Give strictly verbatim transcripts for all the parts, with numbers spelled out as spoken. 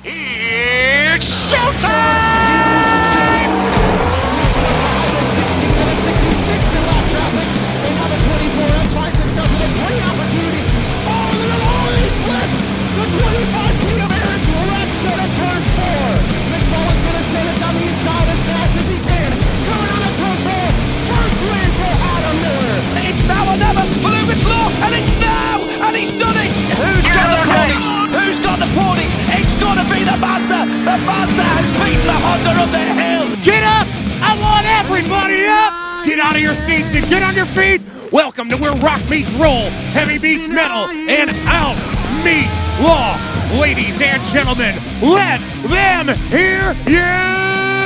It's showtime! sixteen minutes sixty-six in lap traffic. Another twenty-four F finds himself with a great opportunity. Oh, look at all he flips! The twenty-five T of Aaron's wrecks out of turn four. McMullen's going to send it down the inside as fast as he can. Coming out of turn four. First win for Adam Miller. It's now or never for Lucas Law, and it's now, and he's done it. Who's got the ponies? Who's got the ponies? It's got to be the Mazda. The Mazda has beaten the Honda up the hill. Get up! I want everybody up! Get out of your seats and get on your feet! Welcome to where rock meets roll, heavy meets metal, and out meets law. Ladies and gentlemen, let them hear you!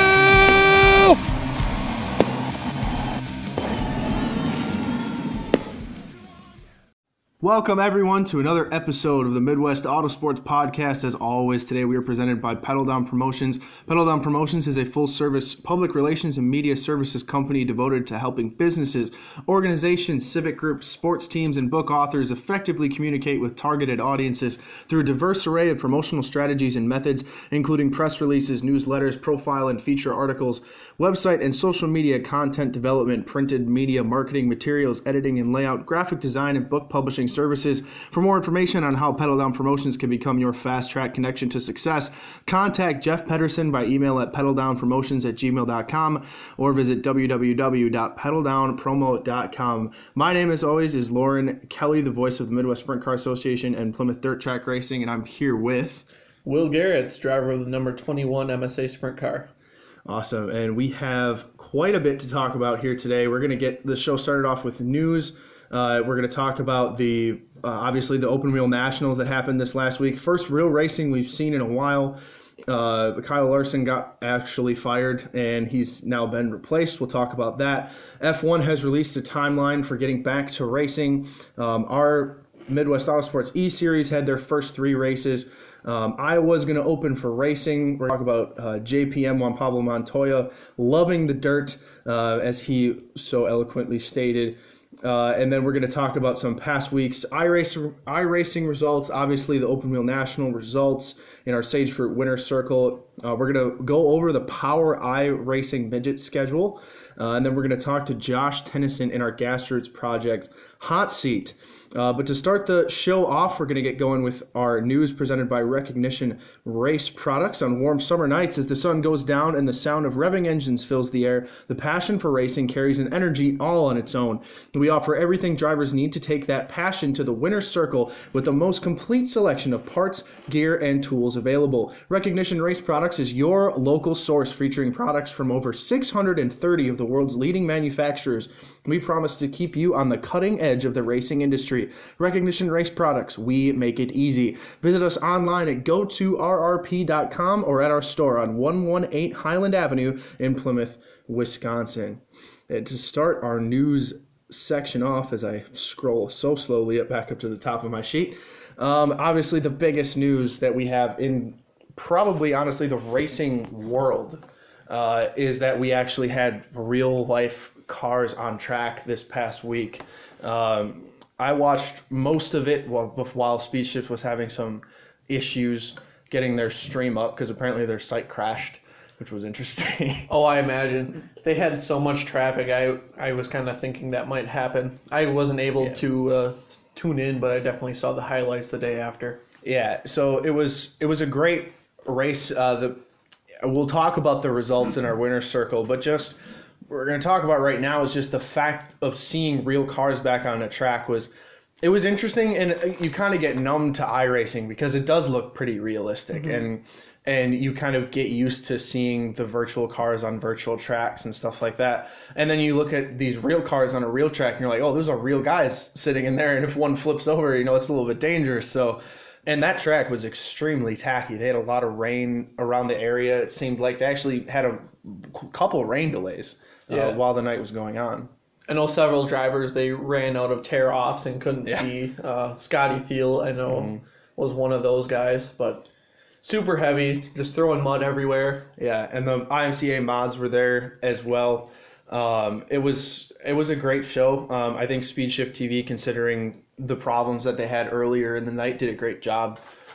Welcome, everyone, to another episode of the Midwest Autosports Podcast. As always, today we are presented by Pedal Down Promotions. Pedal Down Promotions is a full-service public relations and media services company devoted to helping businesses, organizations, civic groups, sports teams, and book authors effectively communicate with targeted audiences through a diverse array of promotional strategies and methods, including press releases, newsletters, profile and feature articles, website and social media content development, printed media, marketing materials, editing and layout, graphic design, and book publishing services. For more information on how Pedal Down Promotions can become your fast-track connection to success, contact Jeff Pedersen by email at pedaldownpromotions at gmail dot com or visit w w w dot pedal down promo dot com. My name, as always, is Lauren Kelly, the voice of the Midwest Sprint Car Association and Plymouth Dirt Track Racing, and I'm here with Will Garrett's driver of the number twenty-one M S A Sprint Car. Awesome, and we have quite a bit to talk about here today. We're going to get the show started off with news. Uh, we're going to talk about the uh, obviously the Open Wheel Nationals that happened this last week. First real racing we've seen in a while. Uh, Kyle Larson got actually fired, and he's now been replaced. We'll talk about that. F one has released a timeline for getting back to racing. Um, our Midwest Autosports E-Series had their first three races. Um, Iowa's going to open for racing. We're going to talk about uh, J P M Juan Pablo Montoya loving the dirt, uh, as he so eloquently stated. Uh, and then we're going to talk about some past weeks iRacing, iRacing results, obviously the Open Wheel National results in our Sage Fruit Winner's Circle. Uh, we're going to go over the Power iRacing midget schedule, uh, and then we're going to talk to Josh Tennyson in our Gas Roots Project Hot Seat. Uh, but to start the show off, we're going to get going with our news presented by Recognition Race Products. On warm summer nights, as the sun goes down and the sound of revving engines fills the air, the passion for racing carries an energy all on its own. We offer everything drivers need to take that passion to the winner's circle with the most complete selection of parts, gear, and tools available. Recognition Race Products is your local source featuring products from over six hundred thirty of the world's leading manufacturers. We promise to keep you on the cutting edge of the racing industry. Recognition Race Products, we make it easy. Visit us online at go to r r p dot com or at our store on one eighteen Highland Avenue in Plymouth, Wisconsin. And to start our news section off, as I scroll so slowly up back up to the top of my sheet, um, obviously the biggest news that we have in probably, honestly, the racing world uh, is that we actually had real life cars on track this past week. Um, I watched most of it while, while Speed Shift was having some issues getting their stream up because apparently their site crashed, which was interesting. Oh, I imagine. They had so much traffic, I I was kind of thinking that might happen. I wasn't able Yeah. to uh, tune in, but I definitely saw the highlights the day after. Yeah, so it was it was a great race. Uh, the we'll talk about the results in our winner's circle, but just we're going to talk about right now is just the fact of seeing real cars back on a track was it was interesting, and you kind of get numb to iRacing because it does look pretty realistic, mm-hmm. and and you kind of get used to seeing the virtual cars on virtual tracks and stuff like that. And then you look at these real cars on a real track and you're like, oh, those are real guys sitting in there, and if one flips over, you know, it's a little bit dangerous. So, and that track was extremely tacky. They had a lot of rain around the area. It seemed like they actually had a couple rain delays. Yeah. Uh, while the night was going on. I know several drivers, they ran out of tear-offs and couldn't Yeah. see. Uh, Scotty Thiel, I know, Mm-hmm. was one of those guys, but super heavy, just throwing mud everywhere. Yeah, and the I M C A mods were there as well. Um, it was it was a great show. Um, I think Speed Shift T V, considering the problems that they had earlier in the night, did a great job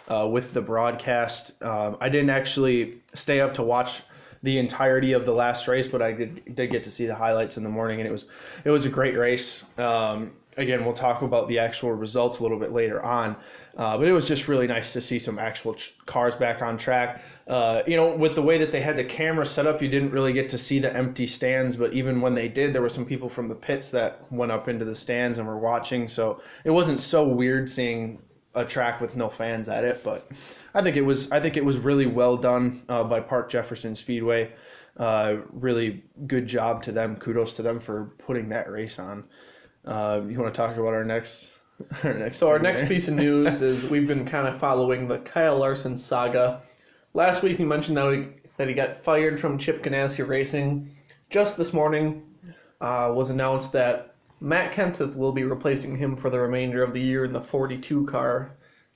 uh, with the broadcast. Um, I didn't actually stay up to watch the entirety of the last race, but I did did get to see the highlights in the morning, and it was it was a great race. Um, again, we'll talk about the actual results a little bit later on, uh, but it was just really nice to see some actual ch- cars back on track. Uh, you know, with the way that they had the camera set up, you didn't really get to see the empty stands, but even when they did, there were some people from the pits that went up into the stands and were watching, so it wasn't so weird seeing a track with no fans at it, but I think it was I think it was really well done uh, by Park Jefferson Speedway. Uh, really good job to them. Kudos to them for putting that race on. Uh, you want to talk about our next? Our next so our next piece of news is we've been kind of following the Kyle Larson saga. Last week we mentioned that he, that he got fired from Chip Ganassi Racing. Just this morning uh, was announced that Matt Kenseth will be replacing him for the remainder of the year in the forty-two car.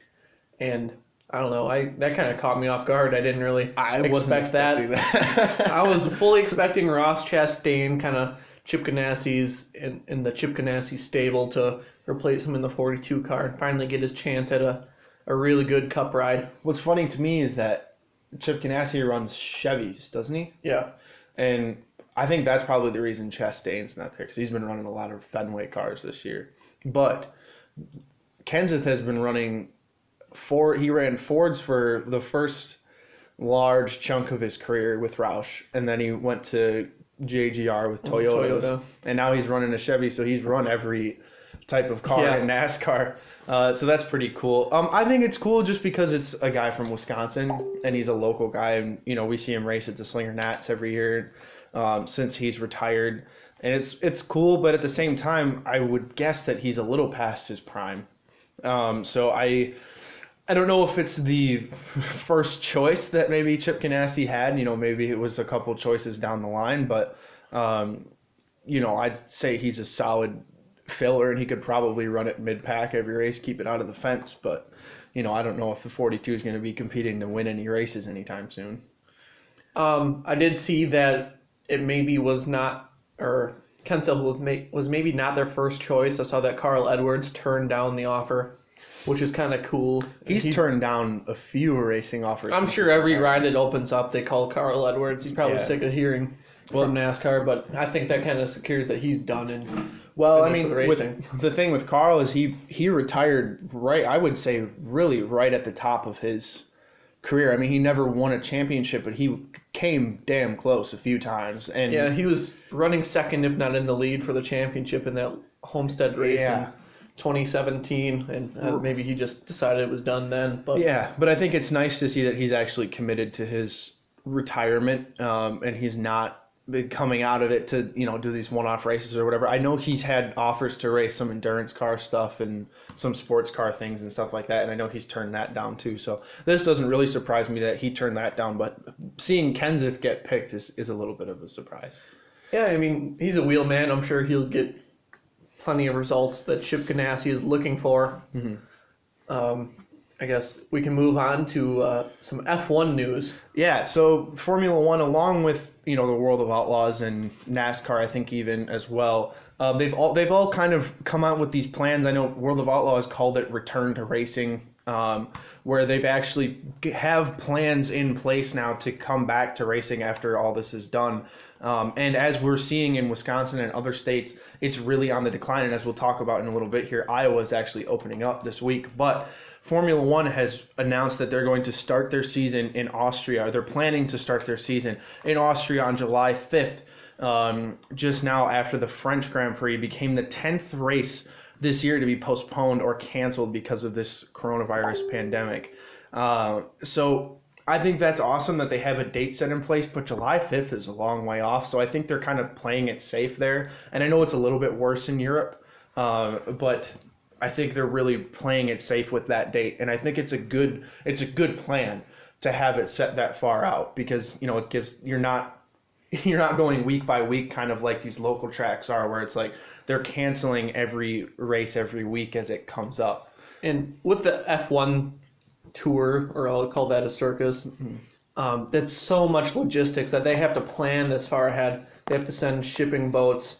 And I don't know, I that kind of caught me off guard. I didn't really I expect wasn't expecting that. that. I was fully expecting Ross Chastain, kind of Chip Ganassi's in, in the Chip Ganassi stable, to replace him in the forty-two car and finally get his chance at a, a really good cup ride. What's funny to me is that Chip Ganassi runs Chevys, doesn't he? Yeah. And I think that's probably the reason Chastain's not there, because he's been running a lot of Fenway cars this year. But Kenseth has been running Ford. He ran Fords for the first large chunk of his career with Roush, and then he went to J G R with Toyotas, Toyota. And now he's running a Chevy, so he's run every type of car Yeah. in NASCAR. Uh, so that's pretty cool. Um, I think it's cool just because it's a guy from Wisconsin, and he's a local guy, and you know we see him race at the Slinger Nats every year um, since he's retired, and it's it's cool. But at the same time, I would guess that he's a little past his prime. Um, so I. I don't know if it's the first choice that maybe Chip Ganassi had. You know, maybe it was a couple choices down the line, but um, you know, I'd say he's a solid filler, and he could probably run it mid-pack every race, keep it out of the fence. But you know, I don't know if the forty-two is going to be competing to win any races anytime soon. Um, I did see that it maybe was not, or Kenseth was, may, was maybe not their first choice. I saw that Carl Edwards turned down the offer, which is kind of cool. He's he, turned down a few racing offers. I'm sure every ride that opens up, they call Carl Edwards. He's probably Yeah. sick of hearing Well, from NASCAR, but I think that kind of secures that he's done. And Well, I finished mean, with with, racing. the thing with Carl is he he retired right, I would say, really right at the top of his career. I mean, he never won a championship, but he came damn close a few times. And yeah, he was running second, if not in the lead, for the championship in that Homestead race Yeah. in twenty seventeen, and uh, maybe he just decided it was done then. But Yeah, but I think it's nice to see that he's actually committed to his retirement, um, and he's not been coming out of it to, you know, do these one-off races or whatever. I know he's had offers to race some endurance car stuff and some sports car things and stuff like that, and I know he's turned that down too. So this doesn't really surprise me that he turned that down, but seeing Kenseth get picked is, is a little bit of a surprise. Yeah, I mean, he's a wheel man. I'm sure he'll get plenty of results that Chip Ganassi is looking for. Mm-hmm. Um, I guess we can move on to uh, some F one news. Yeah, so Formula One, along with, you know, the World of Outlaws and NASCAR, I think even as well, uh, they've all they've all kind of come out with these plans. I know World of Outlaws called it Return to Racing, um, where they've actually have plans in place now to come back to racing after all this is done. Um, and as we're seeing in Wisconsin and other states, it's really on the decline. And as we'll talk about in a little bit here, Iowa is actually opening up this week. But Formula One has announced that they're going to start their season in Austria. They're planning to start their season in Austria on July fifth, um, just now after the French Grand Prix became the tenth race this year to be postponed or canceled because of this coronavirus pandemic. Uh, so I think that's awesome that they have a date set in place, but July fifth is a long way off. So I think they're kind of playing it safe there. And I know it's a little bit worse in Europe, uh, but I think they're really playing it safe with that date. And I think it's a good it's a good plan to have it set that far out, because, you know, it gives you're not you're not going week by week, kind of like these local tracks are, where it's like they're canceling every race every week as it comes up. And with the F one tour, or I'll call that a circus, mm-hmm. um, that's so much logistics that they have to plan this far ahead. They have to send shipping boats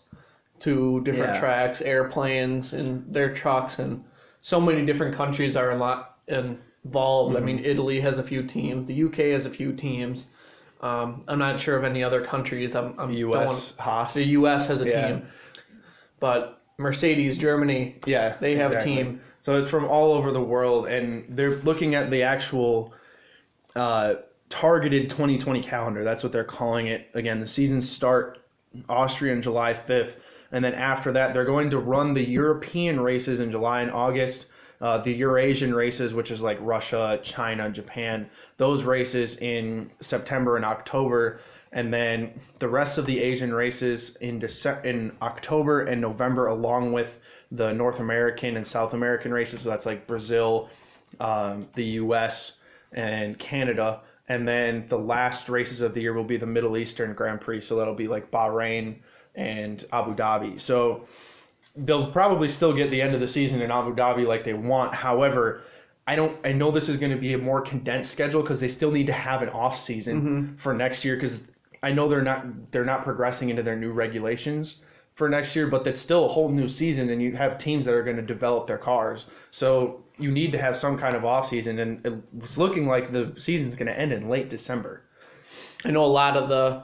to different Yeah. tracks, airplanes, and their trucks, and so many different countries are in lot and involved. Mm-hmm. I mean, Italy has a few teams. The U K has a few teams. Um, I'm not sure of any other countries. I'm, I'm The U S don't- Haas. The U S has a Yeah. team. But Mercedes, Germany, Yeah, they have exactly. a team. So it's from all over the world, and they're looking at the actual uh, targeted twenty twenty calendar. That's what they're calling it. Again, the seasons start Austria on July fifth, and then after that, they're going to run the European races in July and August. Uh, the Eurasian races, which is like Russia, China, Japan, those races in September and October, and then the rest of the Asian races in Dece- in October and November, along with the North American and South American races. So that's like Brazil, um, the U S, and Canada. And then the last races of the year will be the Middle Eastern Grand Prix. So that'll be like Bahrain and Abu Dhabi. So they'll probably still get the end of the season in Abu Dhabi like they want. However, I don't. I know this is going to be a more condensed schedule because they still need to have an off season mm-hmm. for next year. Because I know they're not they're not progressing into their new regulations for next year, but that's still a whole new season, and you have teams that are going to develop their cars. So you need to have some kind of off season, and it's looking like the season's going to end in late December. I know a lot of the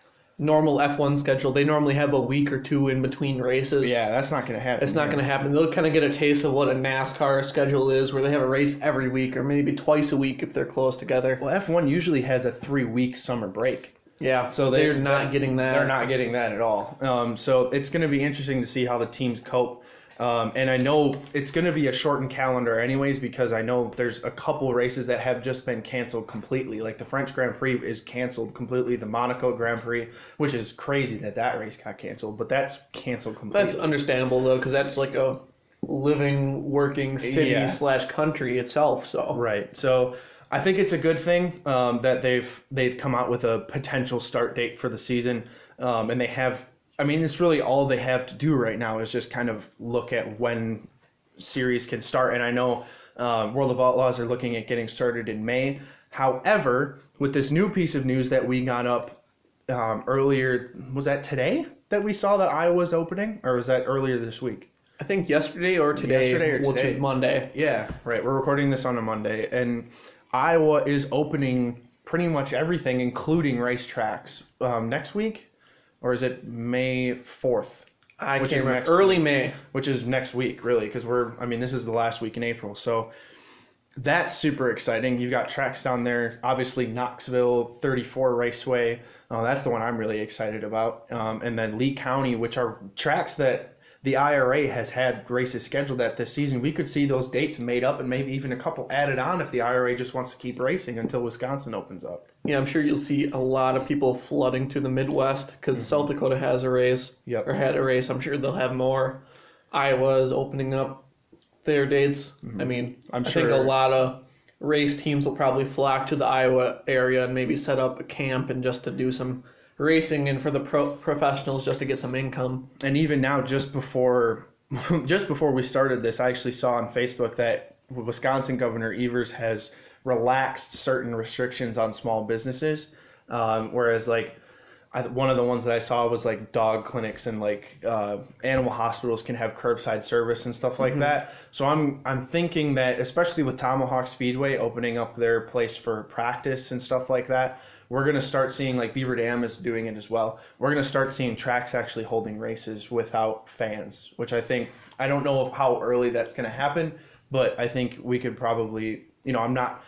normal F one schedule, they normally have a week or two in between races. Yeah, that's not going to happen. It's not going to happen. They'll kind of get a taste of what a NASCAR schedule is, where they have a race every week or maybe twice a week if they're close together. Well, F one usually has a three-week summer break. Yeah, so they, they're not getting that. They're not getting that at all. Um, so it's going to be interesting to see how the teams cope. Um, and I know it's going to be a shortened calendar anyways, because I know there's a couple races that have just been canceled completely. Like the French Grand Prix is canceled completely. The Monaco Grand Prix, which is crazy that that race got canceled, but that's canceled completely. That's understandable though, because that's like a living, working city Yeah. slash country itself. So right. So I think it's a good thing um, that they've they've come out with a potential start date for the season, um, and they have. I mean, it's really all they have to do right now is just kind of look at when series can start. And I know um, World of Outlaws are looking at getting started in May. However, with this new piece of news that we got up um, earlier, was that today that we saw that Iowa's opening, or was that earlier this week? I think yesterday or today, Yesterday or which today. is Monday. Yeah, right. We're recording this on a Monday, and Iowa is opening pretty much everything, including racetracks, um, next week. Or is it May fourth? I which can't is remember. next Early week, May. Which is next week, really, because we're, I mean, this is the last week in April. So that's super exciting. You've got tracks down there. Obviously, Knoxville, thirty-four Raceway. Uh, that's the one I'm really excited about. Um, and then Lee County, which are tracks that the I R A has had races scheduled at this season. We could see those dates made up and maybe even a couple added on if the I R A just wants to keep racing until Wisconsin opens up. Yeah, I'm sure you'll see a lot of people flooding to the Midwest because mm-hmm. South Dakota has a race, yep. or had a race. I'm sure they'll have more. Iowa's opening up their dates. Mm-hmm. I mean, I'm I sure think a lot of race teams will probably flock to the Iowa area and maybe set up a camp and just to do some racing, and for the pro- professionals just to get some income. And even now, just before just before we started this, I actually saw on Facebook that Wisconsin Governor Evers has relaxed certain restrictions on small businesses, um, whereas like I, one of the ones that I saw was like dog clinics and like uh, animal hospitals can have curbside service and stuff like mm-hmm. that. So I'm I'm thinking that especially with Tomahawk Speedway opening up their place for practice and stuff like that, we're going to start seeing, like Beaver Dam is doing it as well, we're going to start seeing tracks actually holding races without fans, which I think, I don't know how early that's going to happen, but I think we could probably, you know, I'm not,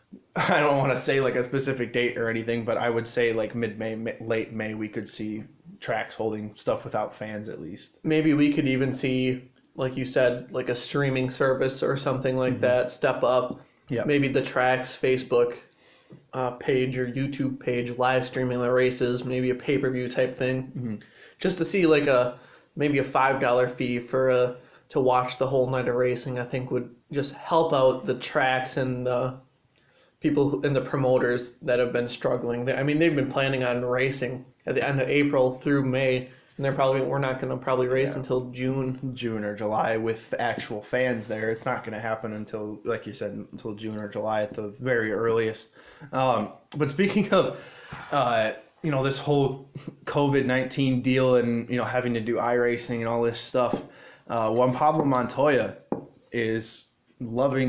I don't want to say like a specific date or anything, but I would say like mid-May, late May, we could see tracks holding stuff without fans at least. Maybe we could even see, like you said, like a streaming service or something like mm-hmm. that step up. Yeah. Maybe the tracks Facebook uh, page or YouTube page live streaming the races, maybe a pay-per-view type thing, mm-hmm. just to see like a maybe a five dollar fee for a to watch the whole night of racing. I think would just help out the tracks and the people who, and the promoters that have been struggling. I mean, they've been planning on racing at the end of April through May, and they're probably we're not going to probably race yeah. until June, June or July with actual fans there. It's not going to happen until, like you said, until June or July at the very earliest. Um, but speaking of, uh, you know, this whole COVID nineteen deal and you know having to do iRacing and all this stuff, uh, Juan Pablo Montoya is loving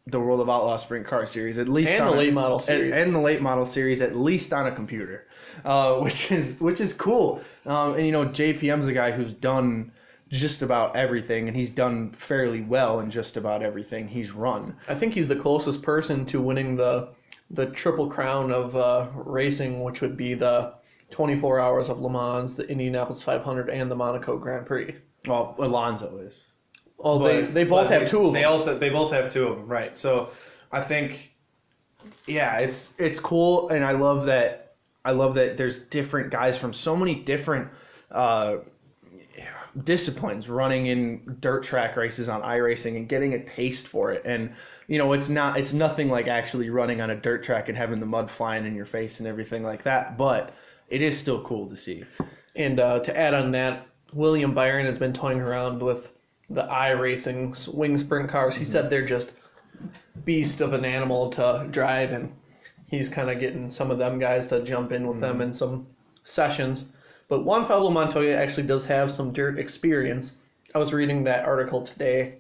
the World of Outlaws Sprint Car Series, at least And on the a- late model series. and, and the late model series, at least on a computer, uh, which is which is cool. Um, and you know, J P M's a guy who's done just about everything, and he's done fairly well in just about everything he's run. I think he's the closest person to winning the the triple crown of uh, racing, which would be the twenty-four Hours of Le Mans, the Indianapolis five hundred, and the Monaco Grand Prix. Well, Alonso is. Oh, they But- they both but have two of them. They all they both have two of them, right? So I think, yeah, it's it's cool, and I love that. I love that there's different guys from so many different uh, disciplines running in dirt track races on iRacing and getting a taste for it. And you know, it's not it's nothing like actually running on a dirt track and having the mud flying in your face and everything like that, but it is still cool to see. And uh, to add on that, William Byron has been toying around with the iRacing wing sprint cars. He said they're just beast of an animal to drive, and he's kind of getting some of them guys to jump in with them in some sessions. But Juan Pablo Montoya actually does have some dirt experience. I was reading that article today.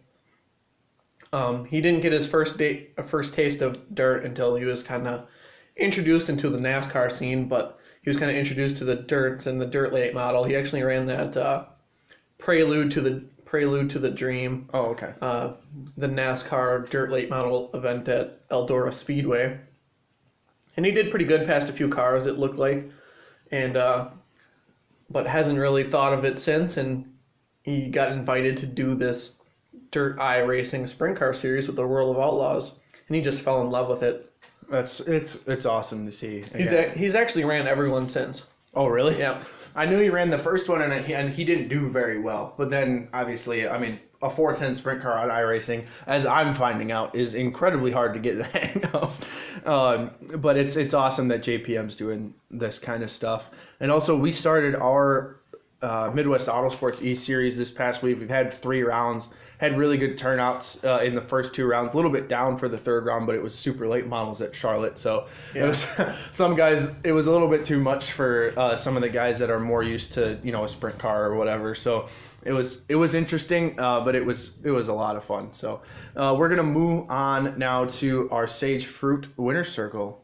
Um, he didn't get his first date, first taste of dirt until he was kind of introduced into the NASCAR scene, but he was kind of introduced to the dirt and the dirt late model. He actually ran that uh, Prelude to the Prelude to the Dream, Oh, okay. uh, the NASCAR dirt late model event at Eldora Speedway, and he did pretty good past a few cars, it looked like, and uh, but hasn't really thought of it since. And he got invited to do this dirt iRacing sprint car series with the World of Outlaws, and he just fell in love with it. That's it's it's awesome to see. He's Again. a, he's actually ran everyone since. Oh, really? Yeah. I knew he ran the first one, and he, and he didn't do very well. But then, obviously, I mean, a four ten sprint car on iRacing, as I'm finding out, is incredibly hard to get the hang of. Um, but it's it's awesome that J P M's doing this kind of stuff. And also, we started our uh, Midwest Autosports E-Series this past week. We've had three rounds. Had really good turnouts uh, in the first two rounds. A little bit down for the third round, but it was super late models at Charlotte. So Yeah. it was some guys. It was a little bit too much for uh, some of the guys that are more used to, you know, a sprint car or whatever. So it was it was interesting, uh, but it was it was a lot of fun. So uh, we're gonna move on now to our Sage Fruit Winner's Circle.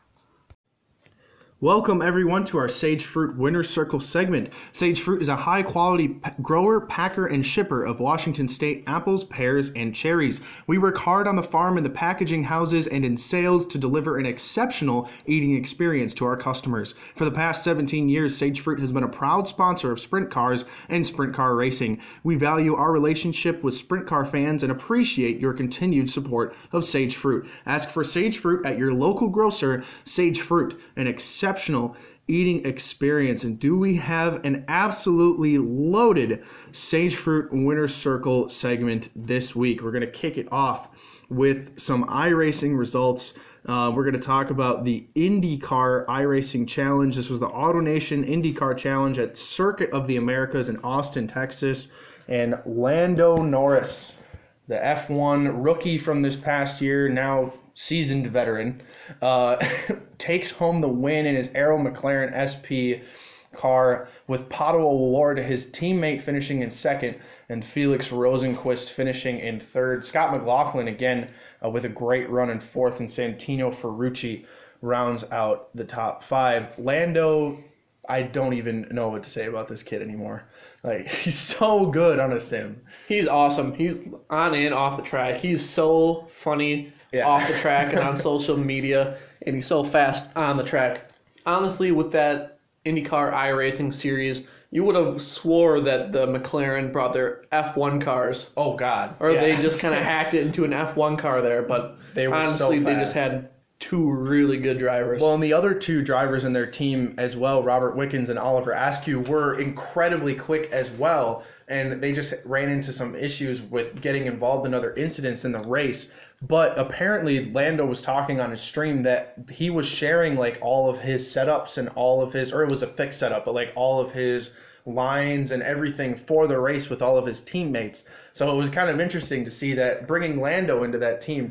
Welcome, everyone, to our Sage Fruit Winner's Circle segment. Sage Fruit is a high-quality p- grower, packer, and shipper of Washington State apples, pears, and cherries. We work hard on the farm, in the packaging houses, and in sales to deliver an exceptional eating experience to our customers. For the past seventeen years, Sage Fruit has been a proud sponsor of sprint cars and sprint car racing. We value our relationship with sprint car fans and appreciate your continued support of Sage Fruit. Ask for Sage Fruit at your local grocer. Sage Fruit, an exceptional exceptional eating experience. And do we have an absolutely loaded Sage Fruit Winner's Circle segment this week? We're going to kick it off with some iRacing results. Uh, we're going to talk about the IndyCar iRacing Challenge. This was the AutoNation IndyCar Challenge at Circuit of the Americas in Austin, Texas. And Lando Norris, the F one rookie from this past year, now seasoned veteran, uh, takes home the win in his Arrow McLaren S P car, with Pato O'Ward, his teammate, finishing in second, and Felix Rosenquist finishing in third. Scott McLaughlin, again, uh, with a great run in fourth, and Santino Ferrucci rounds out the top five. Lando, I don't even know what to say about this kid anymore. Like, he's so good on a sim. He's awesome. He's on and off the track. He's so funny Yeah. off the track and on social media, and he's so fast on the track. Honestly, with that IndyCar iRacing series, you would have swore that the McLaren brought their F one cars, Oh, God. or Yeah. they just kind of hacked it into an F one car there. But They were so honestly, they just fast. had two really good drivers. Well, and the other two drivers in their team as well, Robert Wickens and Oliver Askew, were incredibly quick as well, and they just ran into some issues with getting involved in other incidents in the race. But apparently Lando was talking on his stream that he was sharing like all of his setups and all of his, or it was a fixed setup, but like all of his lines and everything for the race with all of his teammates. So it was kind of interesting to see that bringing Lando into that team just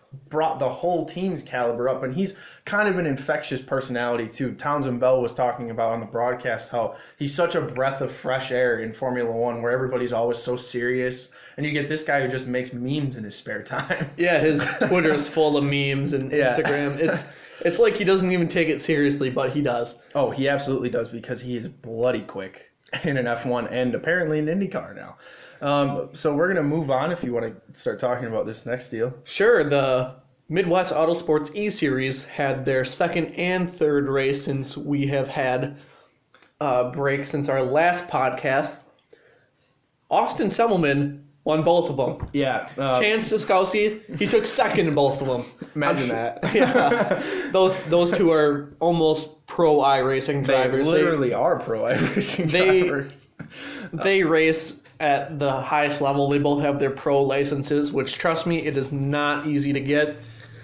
brought the whole team's caliber up, and he's kind of an infectious personality too. Townsend Bell was talking about on the broadcast how he's such a breath of fresh air in Formula One, where everybody's always so serious, and you get this guy who just makes memes in his spare time. Yeah, his Twitter is full of memes and Yeah. Instagram. It's it's like he doesn't even take it seriously, but he does. Oh, he absolutely does, because he is bloody quick in an F one and apparently an IndyCar now. Um, so we're going to move on if you want to start talking about this next deal. Sure, the Midwest Autosports E-Series had their second and third race since we have had a break since our last podcast. Austin Semmelman won both of them. Yeah. Uh, Chance Siskowski, he took second in both of them. Imagine I'm that. Yeah, those those two are almost pro iRacing They drivers. literally are pro iRacing they- drivers. They race at the highest level. They both have their pro licenses, which, trust me, it is not easy to get.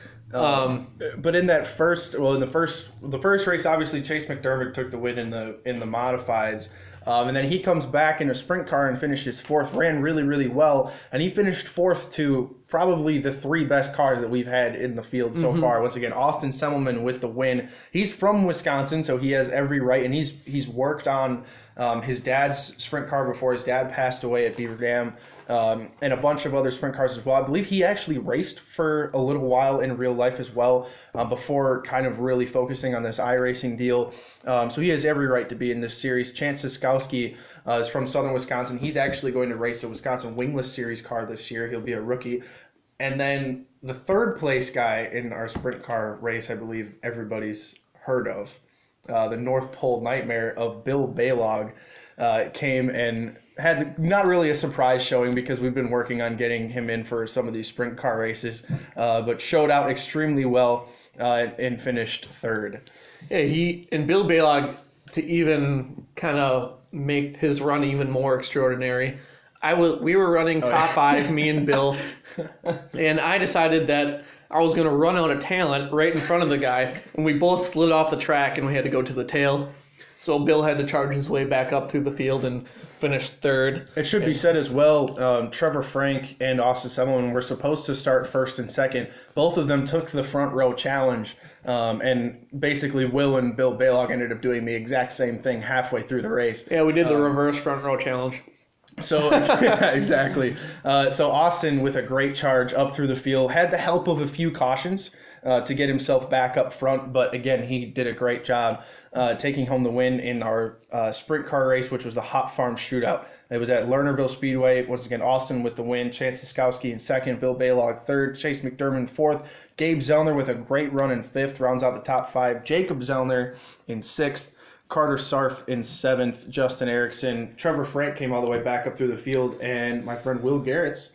Um, But in that first, well, in the first, the first race, obviously Chase McDermott took the win in the in the modifieds, um, and then he comes back in a sprint car and finishes fourth. Ran really, really well, and he finished fourth to probably the three best cars that we've had in the field so far. Once again, Austin Semmelman with the win. He's from Wisconsin, so he has every right, and he's he's worked on um, his dad's sprint car before his dad passed away at Beaver Dam. Um, and a bunch of other sprint cars as well. I believe he actually raced for a little while in real life as well, uh, before kind of really focusing on this iRacing deal. Um, so he has every right to be in this series. Chance Siskowski uh, is from Southern Wisconsin. He's actually going to race a Wisconsin Wingless Series car this year. He'll be a rookie. And then the third place guy in our sprint car race, I believe everybody's heard of, uh, the North Pole Nightmare of Bill Balog, uh, came and had not really a surprise showing, because we've been working on getting him in for some of these sprint car races, uh, but showed out extremely well uh, and finished third. yeah, he and Bill Balog, to even kind of make his run even more extraordinary. I was we were running top five, me and Bill, and I decided that I was going to run out of talent right in front of the guy, and we both slid off the track, and we had to go to the tail. So Bill had to charge his way back up through the field and finish third. It should be said as well, um, Trevor Frank and Austin Semmelman were supposed to start first and second. Both of them took the front row challenge, um, and basically Will and Bill Balog ended up doing the exact same thing halfway through the race. Yeah, we did the reverse front row challenge. So yeah, exactly. Uh, so Austin, with a great charge up through the field, had the help of a few cautions uh, to get himself back up front. But again, he did a great job uh, taking home the win in our uh, sprint car race, which was the Hot Farm Shootout. It was at Lernerville Speedway. Once again, Austin with the win. Chance Siskowski in second. Bill Balog third. Chase McDermott fourth. Gabe Zellner with a great run in fifth. Rounds out the top five. Jacob Zellner in sixth. Carter Sarf in seventh, Justin Erickson. Trevor Frank came all the way back up through the field, and my friend Will Garrett's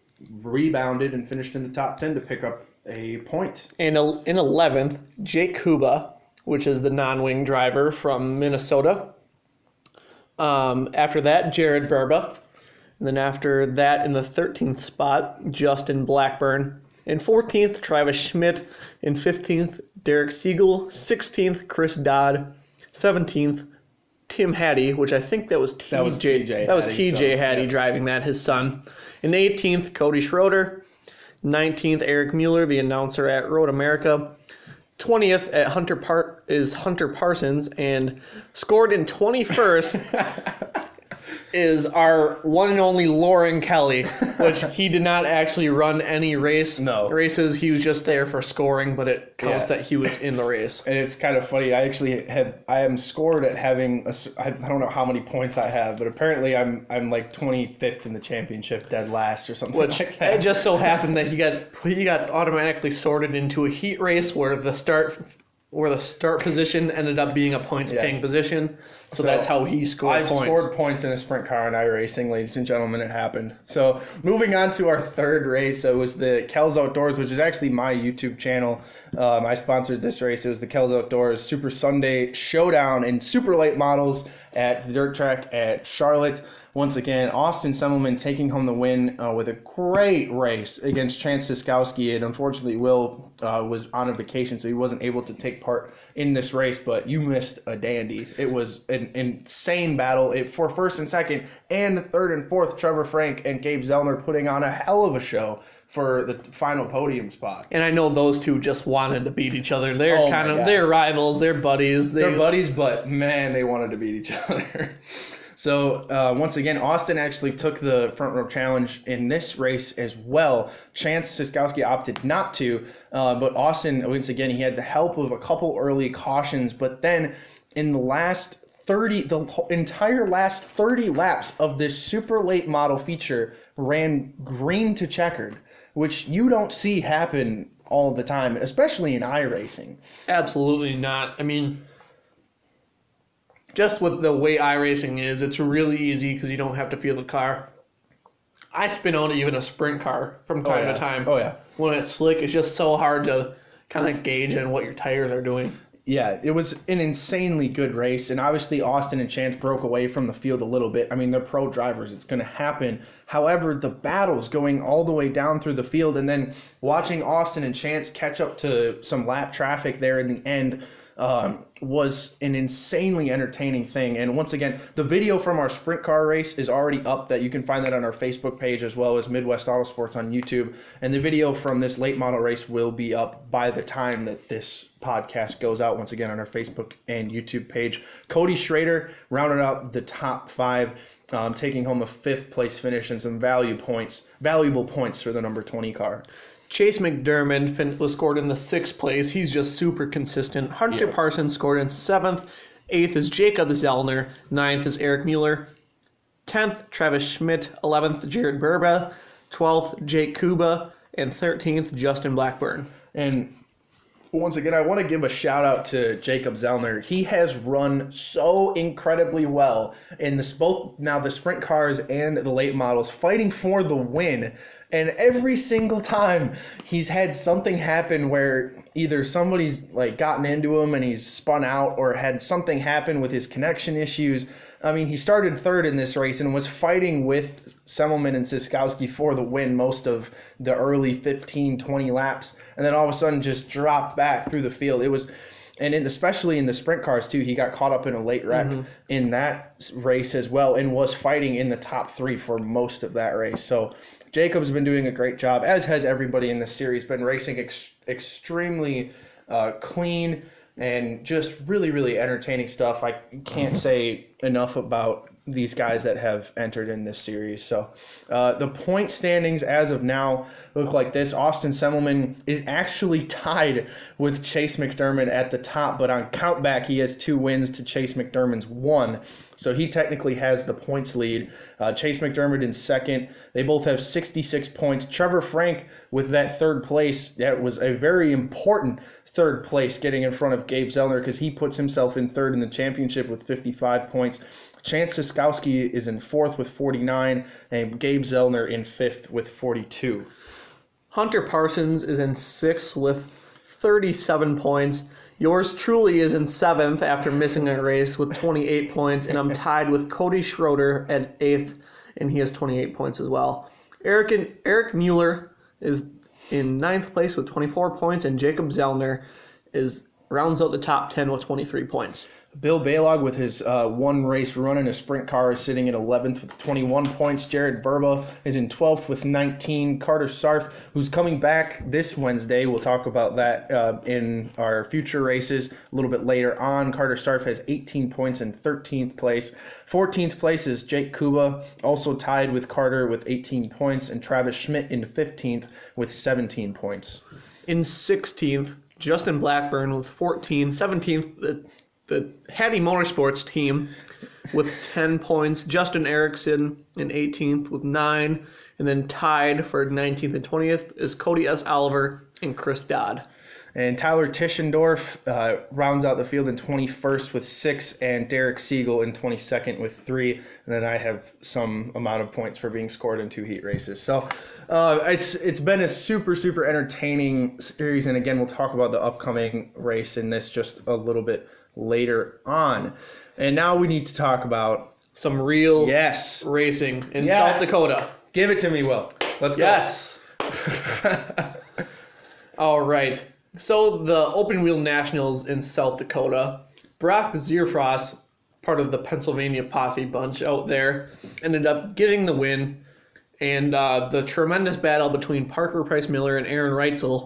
rebounded and finished in the top ten to pick up a point. In in eleventh, Jake Kuba, which is the non-wing driver from Minnesota. Um, after that, Jared Burba. And then after that, in the thirteenth spot, Justin Blackburn. In fourteenth, Travis Schmidt. In fifteenth, Derek Siegel. sixteenth, Chris Dodd. seventeenth, Tim Hattie, which I think that was T J. That was T J That was Hattie, T J so, Hattie yeah. driving that, his son. In eighteenth, Cody Schroeder. nineteenth, Eric Mueller, the announcer at Road America. twentieth at Hunter Par- is Hunter Parsons, and scored in twenty-first is our one and only Lauren Kelly, which he did not actually run any race No. races. He was just there for scoring, but it counts Yeah. that he was in the race. And it's kind of funny. I actually had I am scored at having a s I I don't know how many points I have, but apparently I'm I'm like twenty-fifth in the championship, dead last or something Which like that. it just so happened that he got he got automatically sorted into a heat race where the start where the start position ended up being a points paying Yes. position. So, So, that's how he scored I've points. scored points in a sprint car in iRacing, ladies and gentlemen. It happened. So moving on to our third race, it was the Kells Outdoors, which is actually my YouTube channel. Um, I sponsored this race. It was the Kells Outdoors Super Sunday Showdown in super late models at the dirt track at Charlotte. Once again, Austin Semmelman taking home the win uh, with a great race against Chance Siskowski. And unfortunately, Will uh, was on a vacation, so he wasn't able to take part in this race. But you missed a dandy. It was an insane battle it, for first and second, and third and fourth. Trevor Frank and Gabe Zellner putting on a hell of a show for the final podium spot. And I know those two just wanted to beat each other. They're Oh kind my of God. they're rivals, they're buddies. They, They're buddies, but man, they wanted to beat each other. So uh, once again, Austin actually took the front row challenge in this race as well. Chance Siskowski opted not to, uh, but Austin, once again, he had the help of a couple early cautions, but then in the last thirty, the entire last thirty laps of this super late model feature ran green to checkered, which you don't see happen all the time, especially in iRacing. Absolutely not. I mean, just with the way iRacing is, it's really easy because you don't have to feel the car. I spin out even a sprint car from time Oh, yeah. to time. Oh, yeah. When it's slick, it's just so hard to kind of gauge on what your tires are doing. Yeah, it was an insanely good race, and obviously Austin and Chance broke away from the field a little bit. I mean, they're pro drivers. It's going to happen. However, the battles going all the way down through the field, and then watching Austin and Chance catch up to some lap traffic there in the end um, was an insanely entertaining thing. And once again, the video from our sprint car race is already up. That you can find that on our Facebook page as well as Midwest Autosports on YouTube. And the video from this late model race will be up by the time that this podcast goes out, once again on our Facebook and YouTube page. Cody Schrader rounded out the top five, um, taking home a fifth place finish and some value points, valuable points for the number twenty car. Chase McDermott fin- was scored in the sixth place. He's just super consistent. Hunter Yeah. Parsons scored in seventh. Eighth is Jacob Zellner. Ninth is Eric Mueller. Tenth, Travis Schmidt. Eleventh, Jared Burba. Twelfth, Jake Kuba. And thirteenth, Justin Blackburn. And once again, I want to give a shout out to Jacob Zellner. He has run so incredibly well in this, both now the sprint cars and the late models, fighting for the win. And every single time he's had something happen where either somebody's like gotten into him and he's spun out, or had something happen with his connection issues. I mean, he started third in this race and was fighting with Semmelman and Siskowski for the win most of the early fifteen, twenty laps, and then all of a sudden just dropped back through the field. It was, and in, especially in the sprint cars too, he got caught up in a late wreck mm-hmm. in that race as well, and was fighting in the top three for most of that race. So Jacob's been doing a great job, as has everybody in this series, been racing ex- extremely uh, clean and just really, really entertaining stuff. I can't say enough about these guys that have entered in this series. So uh, the point standings as of now look like this. Austin Semmelman is actually tied with Chase McDermott at the top, but on countback he has two wins to Chase McDermott's one. So he technically has the points lead. Uh, Chase McDermott in second. They both have sixty-six points. Trevor Frank with that third place. That was a very important third place, getting in front of Gabe Zellner, because he puts himself in third in the championship with fifty-five points. Chance Siskowski is in fourth with forty-nine, and Gabe Zellner in fifth with forty-two. Hunter Parsons is in sixth with thirty-seven points. Yours truly is in seventh after missing a race with twenty-eight points, and I'm tied with Cody Schroeder at eighth, and he has twenty-eight points as well. Eric and Eric Mueller is in ninth place with twenty-four points, and Jacob Zellner is rounds out the top ten with twenty-three points. Bill Balog with his uh, one race run in a sprint car is sitting at eleventh with twenty-one points. Jared Burba is in twelfth with nineteen. Carter Sarf, who's coming back this Wednesday, we'll talk about that uh, in our future races a little bit later on. Carter Sarf has eighteen points in thirteenth place. fourteenth place is Jake Kuba, also tied with Carter with eighteen points, and Travis Schmidt in fifteenth with seventeen points. In sixteenth, Justin Blackburn with fourteen. seventeenth, the The Hattie Motorsports team with ten points. Justin Erickson in eighteenth with nine. And then tied for nineteenth and twentieth is Cody S. Oliver and Chris Dodd. And Tyler Tischendorf uh, rounds out the field in twenty-first with six, and Derek Siegel in twenty-second with three. And then I have some amount of points for being scored in two heat races. So uh, it's it's been a super, super entertaining series. And again, we'll talk about the upcoming race in this just a little bit later on. And now we need to talk about some real yes racing in yes. South Dakota. Give it to me, Will. Let's go. Yes. All right. So the Open Wheel Nationals in South Dakota, Brock Zierfrost, part of the Pennsylvania Posse bunch out there, ended up getting the win. And uh, the tremendous battle between Parker Price Miller and Aaron Reitzel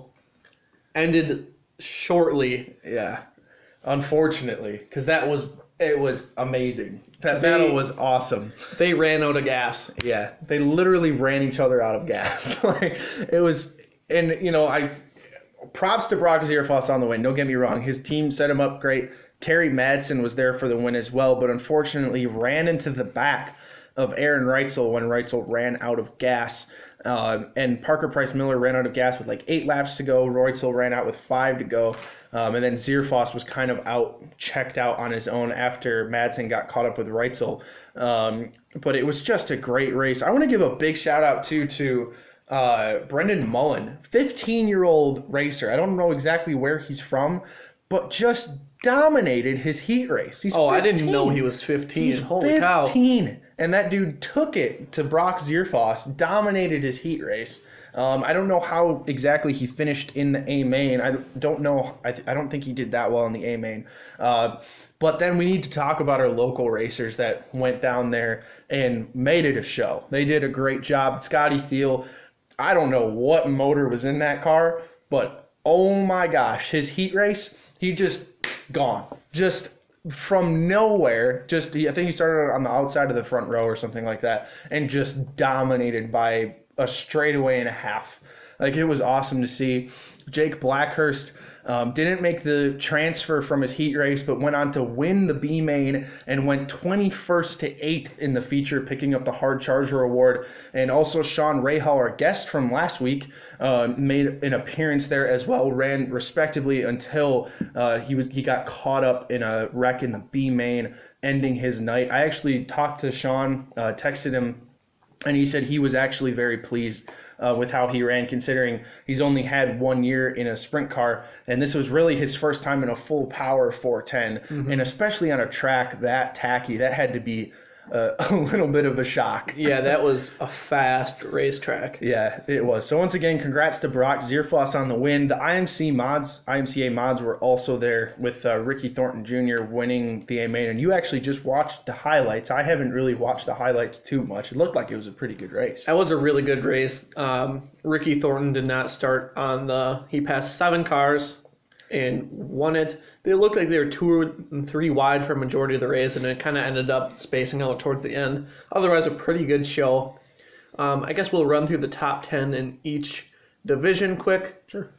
ended shortly. Yeah, unfortunately, because that was it was amazing. That they, battle was awesome. They ran out of gas. Yeah, they literally ran each other out of gas. Like it was, and you know, I props to Brock Zierfoss on the win. Don't get me wrong, his team set him up great. Terry Madsen was there for the win as well, but unfortunately ran into the back of Aaron Reitzel when Reitzel ran out of gas. Uh, and Parker Price Miller ran out of gas with like eight laps to go. Reutzel ran out with five to go. Um, and then Zierfoss was kind of out, checked out on his own after Madsen got caught up with Reitzel. Um, but it was just a great race. I want to give a big shout out too to uh, Brendan Mullen, fifteen-year-old racer. I don't know exactly where he's from, but just dominated his heat race. He's oh, fifteen. I didn't know he was fifteen. He's Holy cow. fifteen. And that dude took it to Brock Zierfoss, dominated his heat race. Um, I don't know how exactly he finished in the A main. I don't know. I, th- I don't think he did that well in the A main. Uh, but then we need to talk about our local racers that went down there and made it a show. They did a great job. Scotty Thiel, I don't know what motor was in that car, but oh my gosh, his heat race, he just gone. Just from nowhere, just I think he started on the outside of the front row or something like that, and just dominated by a straightaway and a half. Like, it was awesome to see. Jake Blackhurst um, didn't make the transfer from his heat race, but went on to win the B main and went twenty-first to eighth in the feature, picking up the Hard Charger Award. And also Sean Rahal, our guest from last week, uh, made an appearance there as well, ran respectively until uh, he was he got caught up in a wreck in the B main, ending his night. I actually talked to Sean, uh, texted him, and he said he was actually very pleased uh, with how he ran, considering he's only had one year in a sprint car, and this was really his first time in a full power four ten, mm-hmm. and especially on a track that tacky, that had to be uh, a little bit of a shock. Yeah, that was a fast racetrack. Yeah, it was. So once again, congrats to Brock Zierfoss on the win. The I M C mods, I M C A mods were also there with uh, Ricky Thornton Junior winning the A main, and you actually just watched the highlights. I haven't really watched the highlights too much. It looked like it was a pretty good race. That was a really good race. Um, Ricky Thornton did not start on the. He passed seven cars and won it. They looked like they were two and three wide for a majority of the race, and it kind of ended up spacing out towards the end. Otherwise, a pretty good show. Um, I guess we'll run through the top ten in each division quick. Sure.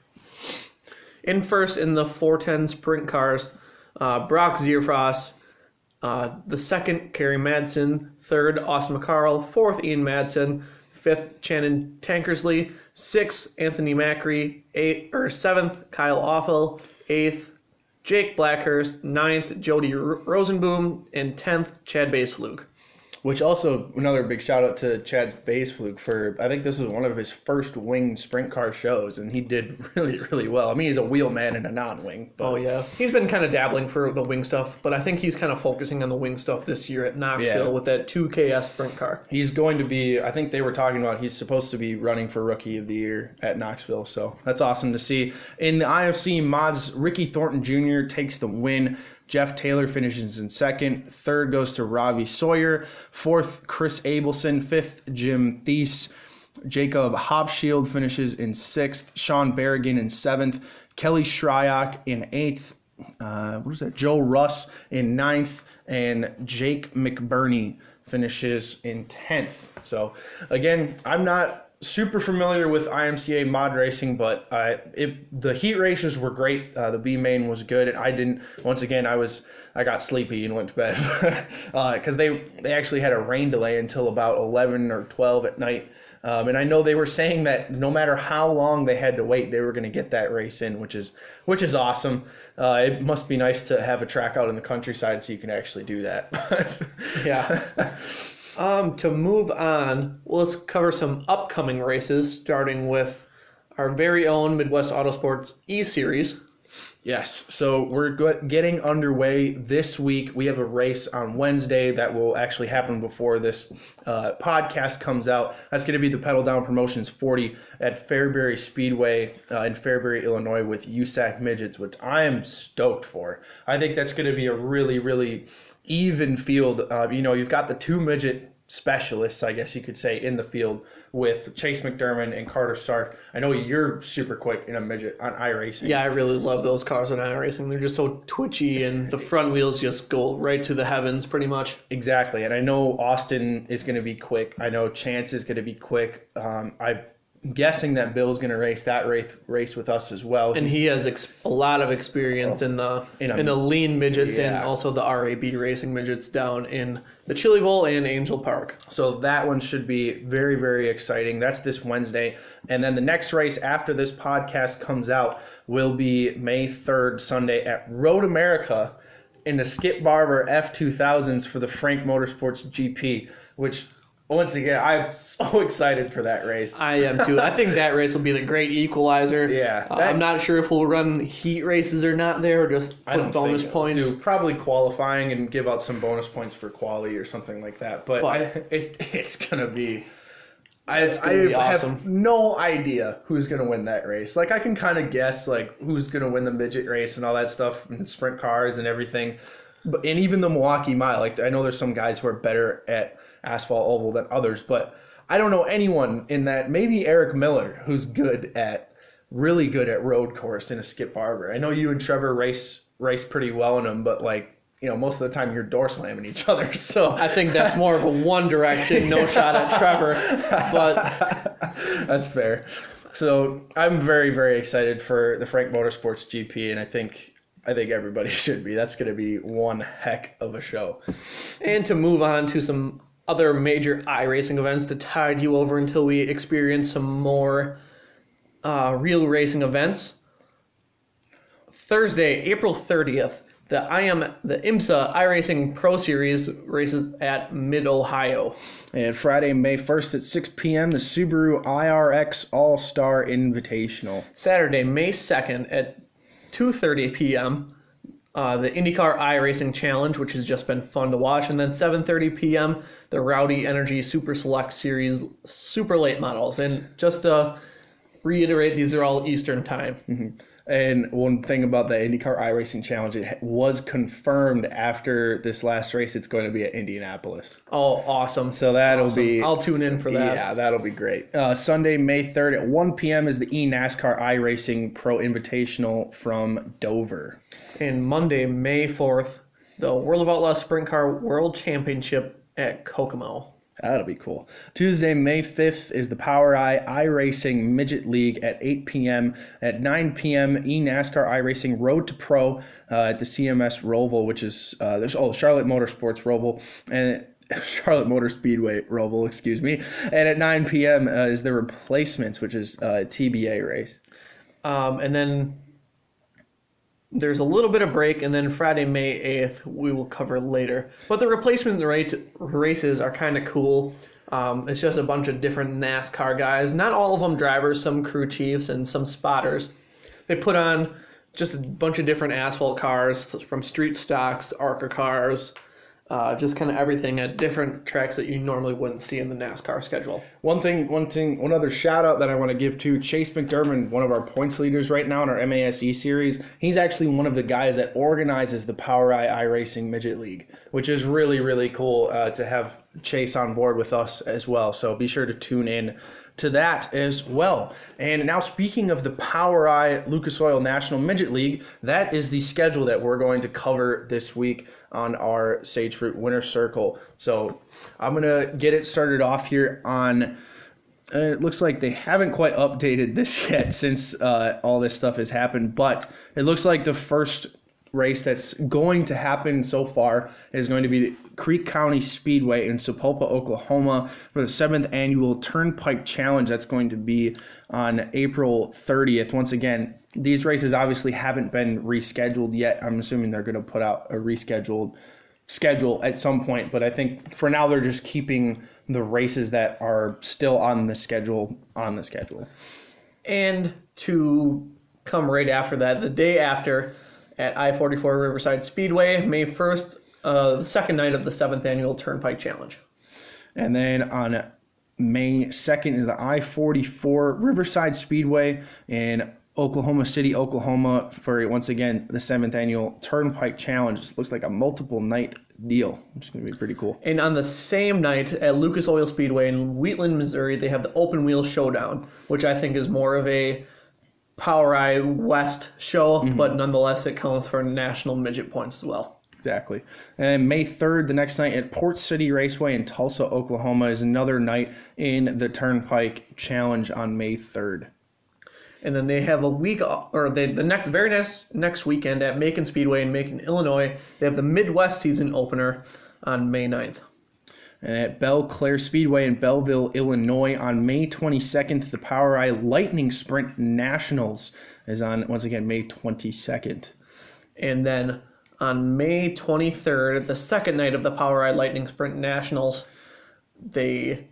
In first in the four ten sprint cars, uh, Brock Zierfoss. Uh, the second, Kerry Madsen. Third, Austin McCarl. Fourth, Ian Madsen. Fifth, Shannon Tankersley. Sixth, Anthony Macri. Eighth, or seventh, Kyle Offel. Eighth, Jake Blackhurst. Ninth, Jody R- Rosenboom. And tenth, Chad Baseflug. Which also, another big shout out to Chad's Baseflug for, I think this was one of his first winged sprint car shows, and he did really, really well. I mean, he's a wheel man and a non-wing. But... Oh, yeah. He's been kind of dabbling for the wing stuff, but I think he's kind of focusing on the wing stuff this year at Knoxville yeah. with that two K S sprint car. He's going to be, I think they were talking about, he's supposed to be running for Rookie of the Year at Knoxville, so that's awesome to see. In the I F C mods, Ricky Thornton Junior takes the win. Jeff Taylor finishes in second. Third goes to Ravi Sawyer. Fourth, Chris Abelson. Fifth, Jim Thies. Jacob Hobshield finishes in sixth. Sean Berrigan in seventh. Kelly Shryock in eighth. Uh, what is that? Joe Russ in ninth. And Jake McBurney finishes in tenth. So, again, I'm not super familiar with I M C A mod racing, but uh, it, the heat races were great. Uh, the B main was good, and I didn't. Once again, I was I got sleepy and went to bed because uh, they they actually had a rain delay until about eleven or twelve at night. Um, and I know they were saying that no matter how long they had to wait, they were going to get that race in, which is which is awesome. Uh, it must be nice to have a track out in the countryside so you can actually do that. Yeah. Um, to move on, let's cover some upcoming races, starting with our very own Midwest Autosports E-Series. Yes, so we're getting underway this week. We have a race on Wednesday that will actually happen before this uh, podcast comes out. That's going to be the Pedal Down Promotions forty at Fairbury Speedway uh, in Fairbury, Illinois with U S A C Midgets, which I am stoked for. I think that's going to be a really, really even field. Uh, you know, you've got the two midget specialists, I guess you could say, in the field with Chase McDermott and Carter Sark. I know you're super quick in a midget on iRacing. Yeah, I really love those cars on iRacing. They're just so twitchy, and the front wheels just go right to the heavens pretty much. Exactly, and I know Austin is going to be quick. I know Chance is going to be quick. Um, I'm guessing that Bill's going to race that race race with us as well. And He's, he has ex- a lot of experience oh, in the in, a, in the lean midgets yeah. and also the R A B racing midgets down in the Chili Bowl and Angel Park. So that one should be very, very exciting. That's this Wednesday. And then the next race after this podcast comes out will be May third, Sunday at Road America in the Skip Barber F two thousands for the Frank Motorsports G P, which... Once again, I'm so excited for that race. I am too. I think that race will be the great equalizer. Yeah. Uh, I'm not sure if we'll run heat races or not there, or just I don't put bonus think points. Do probably qualifying and give out some bonus points for quality or something like that. But, but I, it, it's going to be... I, it's gonna I be awesome. have no idea who's going to win that race. Like, I can kind of guess, like, who's going to win the midget race and all that stuff, and sprint cars and everything. But and even the Milwaukee Mile. Like, I know there's some guys who are better at asphalt oval than others, but I don't know anyone in that. Maybe Eric Miller, who's good at, really good at road course in a Skip Barber. I know you and Trevor race race pretty well in them, but like, you know, most of the time you're door slamming each other. So I think that's more of a one direction, no shot at Trevor, but that's fair. So I'm very, very excited for the Frank Motorsports G P, and I think I think everybody should be. That's going to be one heck of a show. And to move on to some other major iRacing events to tide you over until we experience some more uh, real racing events. Thursday, April thirtieth, the I M the IMSA iRacing Pro Series races at Mid-Ohio. And Friday, May first at six p.m., the Subaru I R X All-Star Invitational. Saturday, May second at two thirty p.m., Uh, the IndyCar iRacing Challenge, which has just been fun to watch. And then seven thirty p.m., the Rowdy Energy Super Select Series Super Late Models. And just to reiterate, these are all Eastern time. Mm-hmm. And one thing about the IndyCar iRacing Challenge, it was confirmed after this last race it's going to be at Indianapolis. Oh, awesome. So that'll awesome. be... I'll tune in for that. Yeah, that'll be great. Uh, Sunday, May third at one p.m. is the eNASCAR iRacing Pro Invitational from Dover. And Monday, May fourth, the World of Outlaws Sprint Car World Championship at Kokomo. That'll be cool. Tuesday, May fifth is the POWRi iRacing Midget League at eight p.m. At nine p.m., eNASCAR iRacing Road to Pro uh, at the C M S Roval, which is uh, there's oh Charlotte Motorsports Roval and Charlotte Motor Speedway Roval, excuse me. And at nine p.m. Uh, is the Replacements, which is a T B A race. Um, and then there's a little bit of break, and then Friday, May eighth, we will cover later. But the replacement race, races are kind of cool. Um, it's just a bunch of different NASCAR guys. Not all of them drivers, some crew chiefs and some spotters. They put on just a bunch of different asphalt cars, from street stocks to ARCA cars, uh, just kind of everything at different tracks that you normally wouldn't see in the NASCAR schedule. One thing, one thing, one other shout out that I want to give to Chase McDermott, one of our points leaders right now in our M A S E series. He's actually one of the guys that organizes the POWRi iRacing Midget League, which is really, really cool uh, to have Chase on board with us as well. So be sure to tune in to that as well. And now, speaking of the POWRi Lucas Oil National Midget League, that is the schedule that we're going to cover this week on our Sage Fruit Winter Circle. So I'm going to get it started off here on, uh, it looks like they haven't quite updated this yet since uh, all this stuff has happened, but it looks like the first race that's going to happen so far is going to be the Creek County Speedway in Sapulpa, Oklahoma for the seventh annual Turnpike Challenge. That's going to be on April thirtieth. Once again, these races obviously haven't been rescheduled yet. I'm assuming they're going to put out a rescheduled schedule at some point, but I think for now they're just keeping the races that are still on the schedule on the schedule. And to come right after that, the day after, at I forty-four Riverside Speedway, May first, uh, the second night of the seventh Annual Turnpike Challenge. And then on May second is the I forty-four Riverside Speedway in Oklahoma City, Oklahoma for, once again, the seventh annual Turnpike Challenge. This looks like a multiple night deal, which is going to be pretty cool. And on the same night at Lucas Oil Speedway in Wheatland, Missouri, they have the Open Wheel Showdown, which I think is more of a POWRi West show, mm-hmm. but nonetheless it counts for national midget points as well. Exactly. And May third, the next night at Port City Raceway in Tulsa, Oklahoma, is another night in the Turnpike Challenge on May third. And then they have a week, or they, the next very next next weekend at Macon Speedway in Macon, Illinois. They have the Midwest season opener on May ninth. And at Belle Claire Speedway in Belleville, Illinois, on May twenty-second, the POWRi Lightning Sprint Nationals is on, once again, May twenty-second. And then on May twenty-third, the second night of the POWRi Lightning Sprint Nationals, they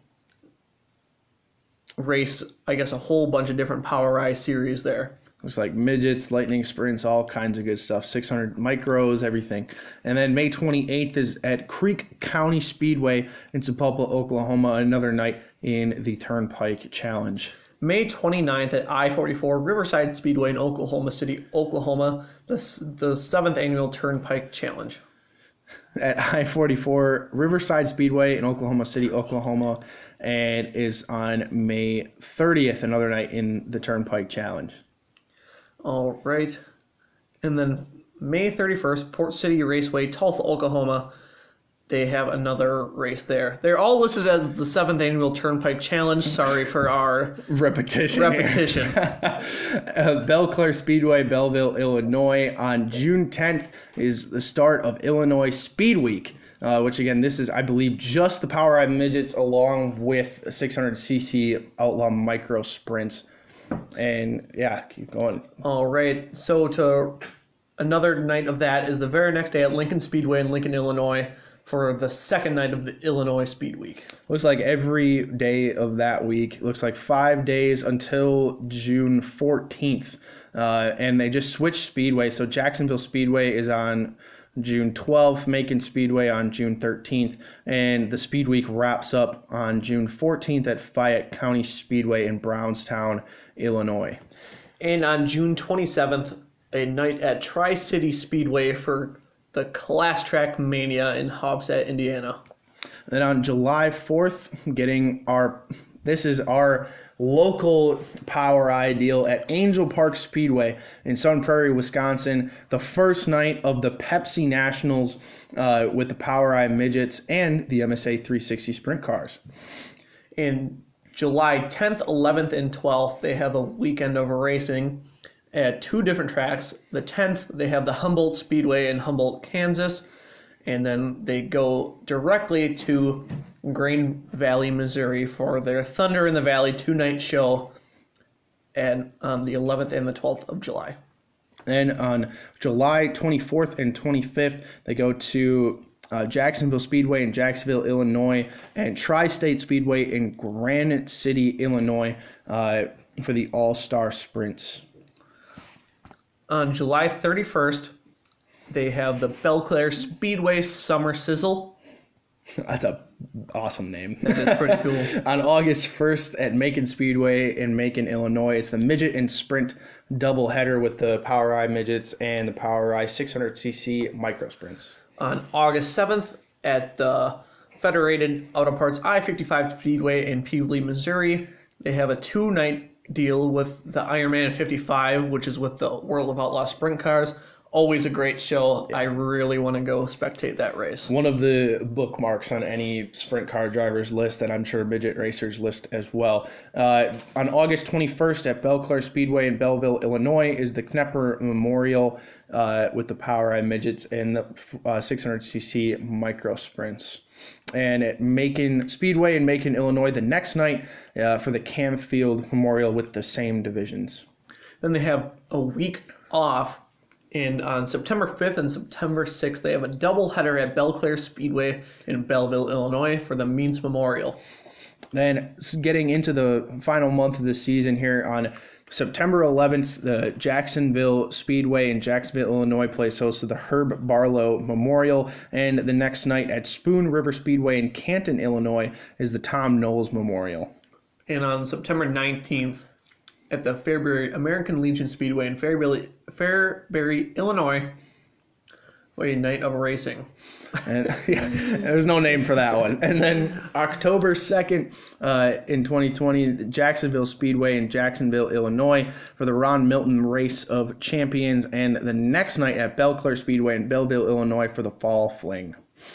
race, I guess, a whole bunch of different POWRi series there. Looks like midgets, lightning sprints, all kinds of good stuff. six hundred micros, everything. And then May twenty-eighth is at Creek County Speedway in Sapulpa, Oklahoma, another night in the Turnpike Challenge. May twenty-ninth at I forty-four Riverside Speedway in Oklahoma City, Oklahoma, the, the seventh annual Turnpike Challenge. At I forty-four Riverside Speedway in Oklahoma City, Oklahoma, and is on May thirtieth, another night in the Turnpike Challenge. All right. And then May thirty-first, Port City Raceway, Tulsa, Oklahoma. They have another race there. They're all listed as the seventh annual Turnpike Challenge. Sorry for our repetition. Repetition. uh, Belle Claire Speedway, Belleville, Illinois. On June tenth is the start of Illinois Speed Week, uh, which again, this is, I believe, just the POWRi midgets along with six hundred c c Outlaw Micro Sprints. And yeah, keep going. All right. So to another night of that is the very next day at Lincoln Speedway in Lincoln, Illinois, for the second night of the Illinois Speed Week. Looks like every day of that week. Looks like five days until June fourteenth. Uh, and they just switched Speedway. So Jacksonville Speedway is on June twelfth, Macon Speedway on June thirteenth, and the Speed Week wraps up on June fourteenth at Fayette County Speedway in Brownstown, Illinois. And on June twenty-seventh, a night at Tri-City Speedway for the Class Track Mania in Hobbsett, Indiana. Then on July fourth, getting our, this is our local POWRi deal at Angel Park Speedway in Sun Prairie, Wisconsin. The first night of the Pepsi Nationals uh, with the POWRi midgets and the M S A three sixty sprint cars. In July tenth, eleventh, and twelfth, they have a weekend of racing at two different tracks. The tenth, they have the Humboldt Speedway in Humboldt, Kansas, and then they go directly to Grain Valley, Missouri for their Thunder in the Valley two-night show and on the eleventh and the twelfth of July. Then on July twenty-fourth and twenty-fifth, they go to uh, Jacksonville Speedway in Jacksonville, Illinois, and Tri-State Speedway in Granite City, Illinois, uh, for the All-Star Sprints. On July thirty-first, they have the Belle Claire Speedway Summer Sizzle. That's a awesome name. That is pretty cool. On August first at Macon Speedway in Macon, Illinois, it's the midget and sprint doubleheader with the POWRi midgets and the POWRi six hundred c c micro sprints. On August seventh at the Federated Auto Parts I fifty-five Speedway in Pevely, Missouri, they have a two-night deal with the Ironman fifty-five, which is with the World of Outlaw sprint cars. Always a great show. I really want to go spectate that race. One of the bookmarks on any sprint car driver's list, and I'm sure midget racers list as well. Uh, on August twenty-first at Belle Claire Speedway in Belleville, Illinois, is the Knepper Memorial uh, with the POWRi midgets and the uh, six hundred c c micro sprints. And at Macon Speedway in Macon, Illinois, the next night uh, for the Camfield Memorial with the same divisions. Then they have a week off. And on September fifth and September sixth, they have a doubleheader at Belle Claire Speedway in Belleville, Illinois for the Means Memorial. Then getting into the final month of the season here on September eleventh, the Jacksonville Speedway in Jacksonville, Illinois plays host to the Herb Barlow Memorial. And the next night at Spoon River Speedway in Canton, Illinois is the Tom Knowles Memorial. And on September nineteenth, at the Fairbury American Legion Speedway in Fairbury, Fairbury, Illinois. What a night of racing. And yeah, there's no name for that one. And then October second uh, in twenty twenty, Jacksonville Speedway in Jacksonville, Illinois for the Ron Milton Race of Champions. And the next night at Belclair Speedway in Belleville, Illinois for the Fall Fling.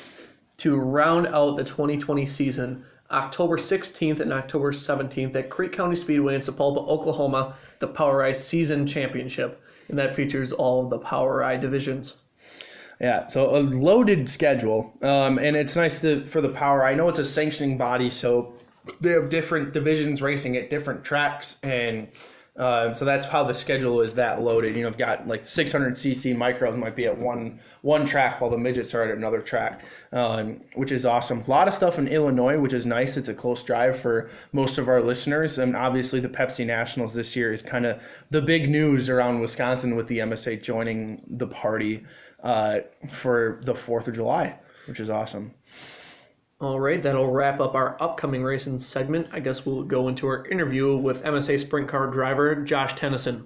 To round out the twenty twenty season, October sixteenth and October seventeenth at Creek County Speedway in Sapulpa, Oklahoma, the POWRi Season Championship. And that features all of the POWRi divisions. Yeah, so a loaded schedule, um, and it's nice to, for the Power. I know it's a sanctioning body, so they have different divisions racing at different tracks, and uh, so that's how the schedule is that loaded. You know, I've got like six hundred c c micros might be at one one track while the midgets are at another track, um, which is awesome. A lot of stuff in Illinois, which is nice. It's a close drive for most of our listeners, and obviously the Pepsi Nationals this year is kind of the big news around Wisconsin with the M S A joining the party. Uh, for the fourth of July, which is awesome. All right, that'll wrap up our upcoming racing segment. I guess we'll go into our interview with M S A Sprint Car driver Josh Tennyson.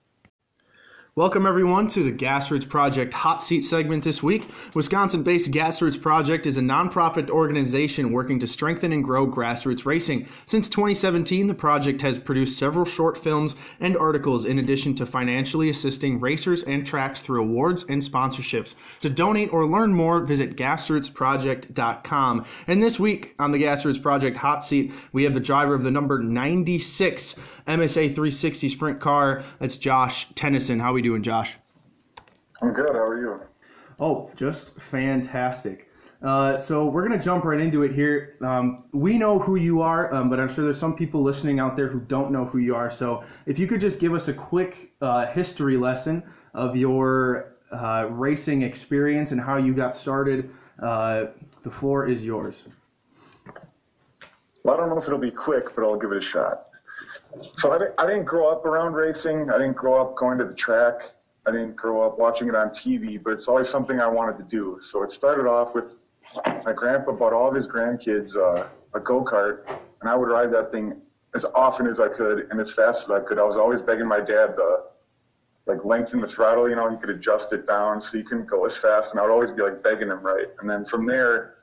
Welcome, everyone, to the Gasroots Project Hot Seat segment this week. Wisconsin-based Gasroots Project is a nonprofit organization working to strengthen and grow grassroots racing. Since twenty seventeen, the project has produced several short films and articles in addition to financially assisting racers and tracks through awards and sponsorships. To donate or learn more, visit gasroots project dot com. And this week on the Gasroots Project Hot Seat, we have the driver of the number ninety-six M S A three sixty Sprint Car. That's Josh Tennyson. How are we doing, Josh? I'm good. How are you? Oh, just fantastic. Uh, so we're going to jump right into it here. Um, we know who you are, um, but I'm sure there's some people listening out there who don't know who you are. So if you could just give us a quick uh, history lesson of your uh, racing experience and how you got started, uh, the floor is yours. Well, I don't know if it'll be quick, but I'll give it a shot. So I didn't, I didn't grow up around racing. I didn't grow up going to the track. I didn't grow up watching it on T V, but it's always something I wanted to do. So it started off with my grandpa bought all of his grandkids uh, a go-kart, and I would ride that thing as often as I could and as fast as I could. I was always begging my dad to like lengthen the throttle, you know, he could adjust it down so you couldn't go as fast, and I would always be like begging him, right? And then from there,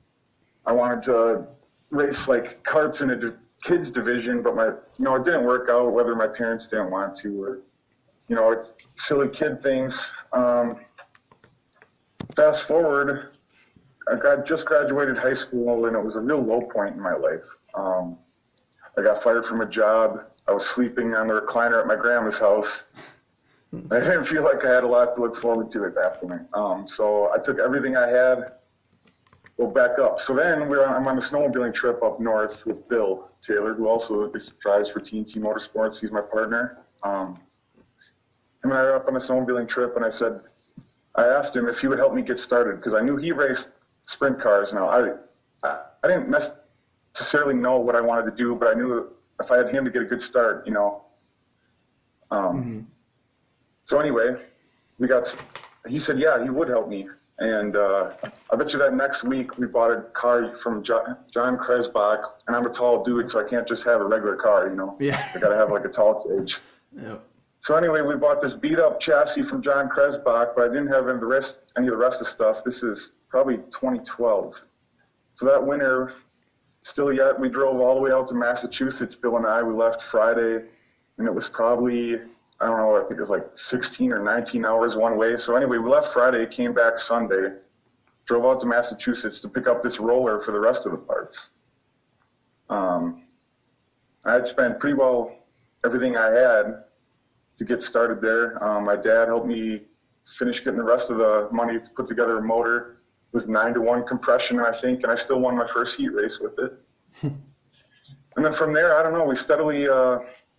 I wanted to race like karts in a kids division, but my, you know, it didn't work out, whether my parents didn't want to or, you know, it's silly kid things. Um, fast forward, I got just graduated high school, and it was a real low point in my life. Um, I got fired from a job. I was sleeping on the recliner at my grandma's house. I didn't feel like I had a lot to look forward to at that point. Um, so I took everything I had, go back up. So then we're on, I'm on a snowmobiling trip up north with Bill Taylor, who also drives for T N T Motorsports. He's my partner. Um, him and I were up on a snowmobiling trip, and I said, I asked him if he would help me get started, because I knew he raced sprint cars. Now, I, I, I didn't necessarily know what I wanted to do, but I knew if I had him to get a good start, you know. Um, mm-hmm. So anyway, we got, he said, yeah, he would help me. And uh, I bet you that next week we bought a car from John, John Kresbach, and I'm a tall dude, so I can't just have a regular car, you know. Yeah. I got to have like a tall cage. Yep. So anyway, we bought this beat-up chassis from John Kresbach, but I didn't have any of the rest, any of the rest of the stuff. This is probably twenty twelve. So that winter, still yet, we drove all the way out to Massachusetts, Bill and I. We left Friday, and it was probably, I don't know, I think it was like sixteen or nineteen hours one way. So anyway, we left Friday, came back Sunday, drove out to Massachusetts to pick up this roller for the rest of the parts. Um, I had spent pretty well everything I had to get started there. Um, my dad helped me finish getting the rest of the money to put together a motor. It was nine to one compression, I think, and I still won my first heat race with it. And then from there, I don't know, we steadily uh,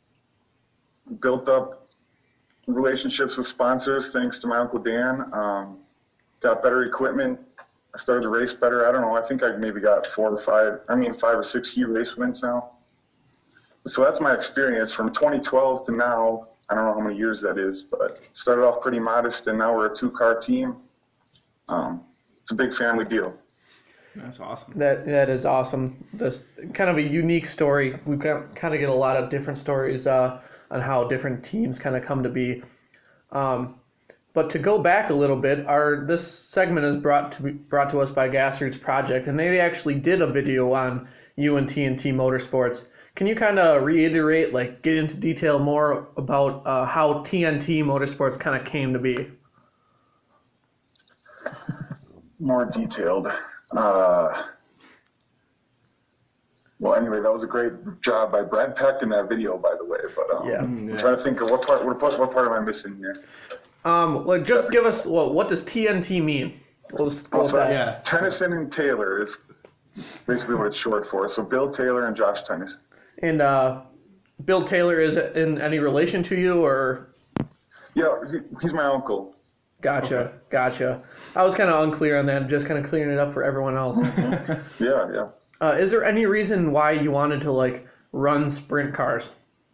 built up relationships with sponsors, thanks to my Uncle Dan. Um, got better equipment. I started to race better. I don't know, I think I maybe got four or five, I mean five or six heat race wins now. So that's my experience from twenty twelve to now. I don't know how many years that is, but started off pretty modest, and now we're a two-car team. Um, it's a big family deal. That's awesome. That that is awesome. That's kind of a unique story. We kind of get a lot of different stories uh, on how different teams kind of come to be. Um, but to go back a little bit, our this segment is brought to be, brought to us by Gassroots Project, and they actually did a video on you and T N T Motorsports. Can you kind of reiterate, like get into detail more about uh, how T N T Motorsports kind of came to be? More detailed. Uh, well, anyway, that was a great job by Brad Peck in that video, by the way. But um, Yeah. I'm trying to think of what part. What part, what part am I missing here? Um, like just give us well, what does T N T mean? We'll just go Oh, with so that. that's Yeah. Tennyson and Taylor is basically what it's short for. So Bill Taylor and Josh Tennyson. And uh, Bill Taylor is in any relation to you, or? Yeah, he, he's my uncle. Gotcha, gotcha. I was kind of unclear on that, just kind of clearing it up for everyone else. Yeah, yeah. Uh, is there any reason why you wanted to like run sprint cars?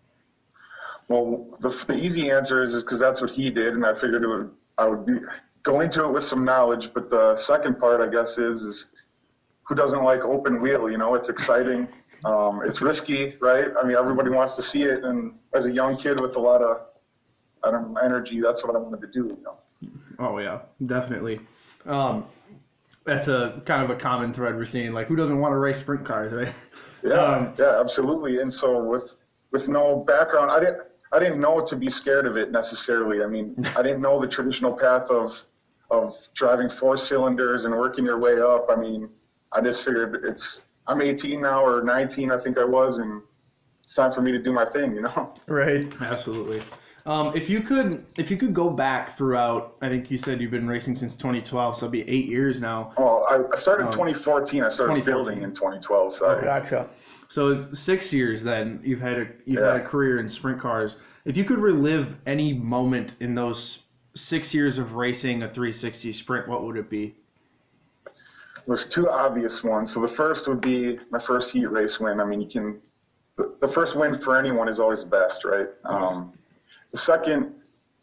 Well, the, the easy answer is because that's what he did, and I figured it would, I would be go into it with some knowledge. But the second part, I guess, is is who doesn't like open wheel? You know, it's exciting, um, it's risky, right? I mean, everybody wants to see it, and as a young kid with a lot of I don't know, energy, that's what I wanted to do. You know. Oh yeah, definitely. Um, that's a kind of a common thread we're seeing. Like, who doesn't want to race sprint cars, right? Yeah, Um, yeah, absolutely. And so with with no background, I didn't I didn't know to be scared of it necessarily. I mean, I didn't know the traditional path of of driving four cylinders and working your way up. I mean, I just figured it's I'm eighteen now or nineteen, I think I was, and it's time for me to do my thing, you know. Right. Absolutely. Um, if you could, if you could go back throughout, I think you said you've been racing since twenty twelve, so it'll be eight years now. Well, I, I started in Um, twenty fourteen. I started twenty fourteen. building in twenty twelve. Sorry. Gotcha. So six years then you've had a you've Yeah. had a career in sprint cars. If you could relive any moment in those six years of racing a three sixty sprint, what would it be? There's two obvious ones. So the first would be my first heat race win. I mean, you can the, the first win for anyone is always the best, right? Um, the second,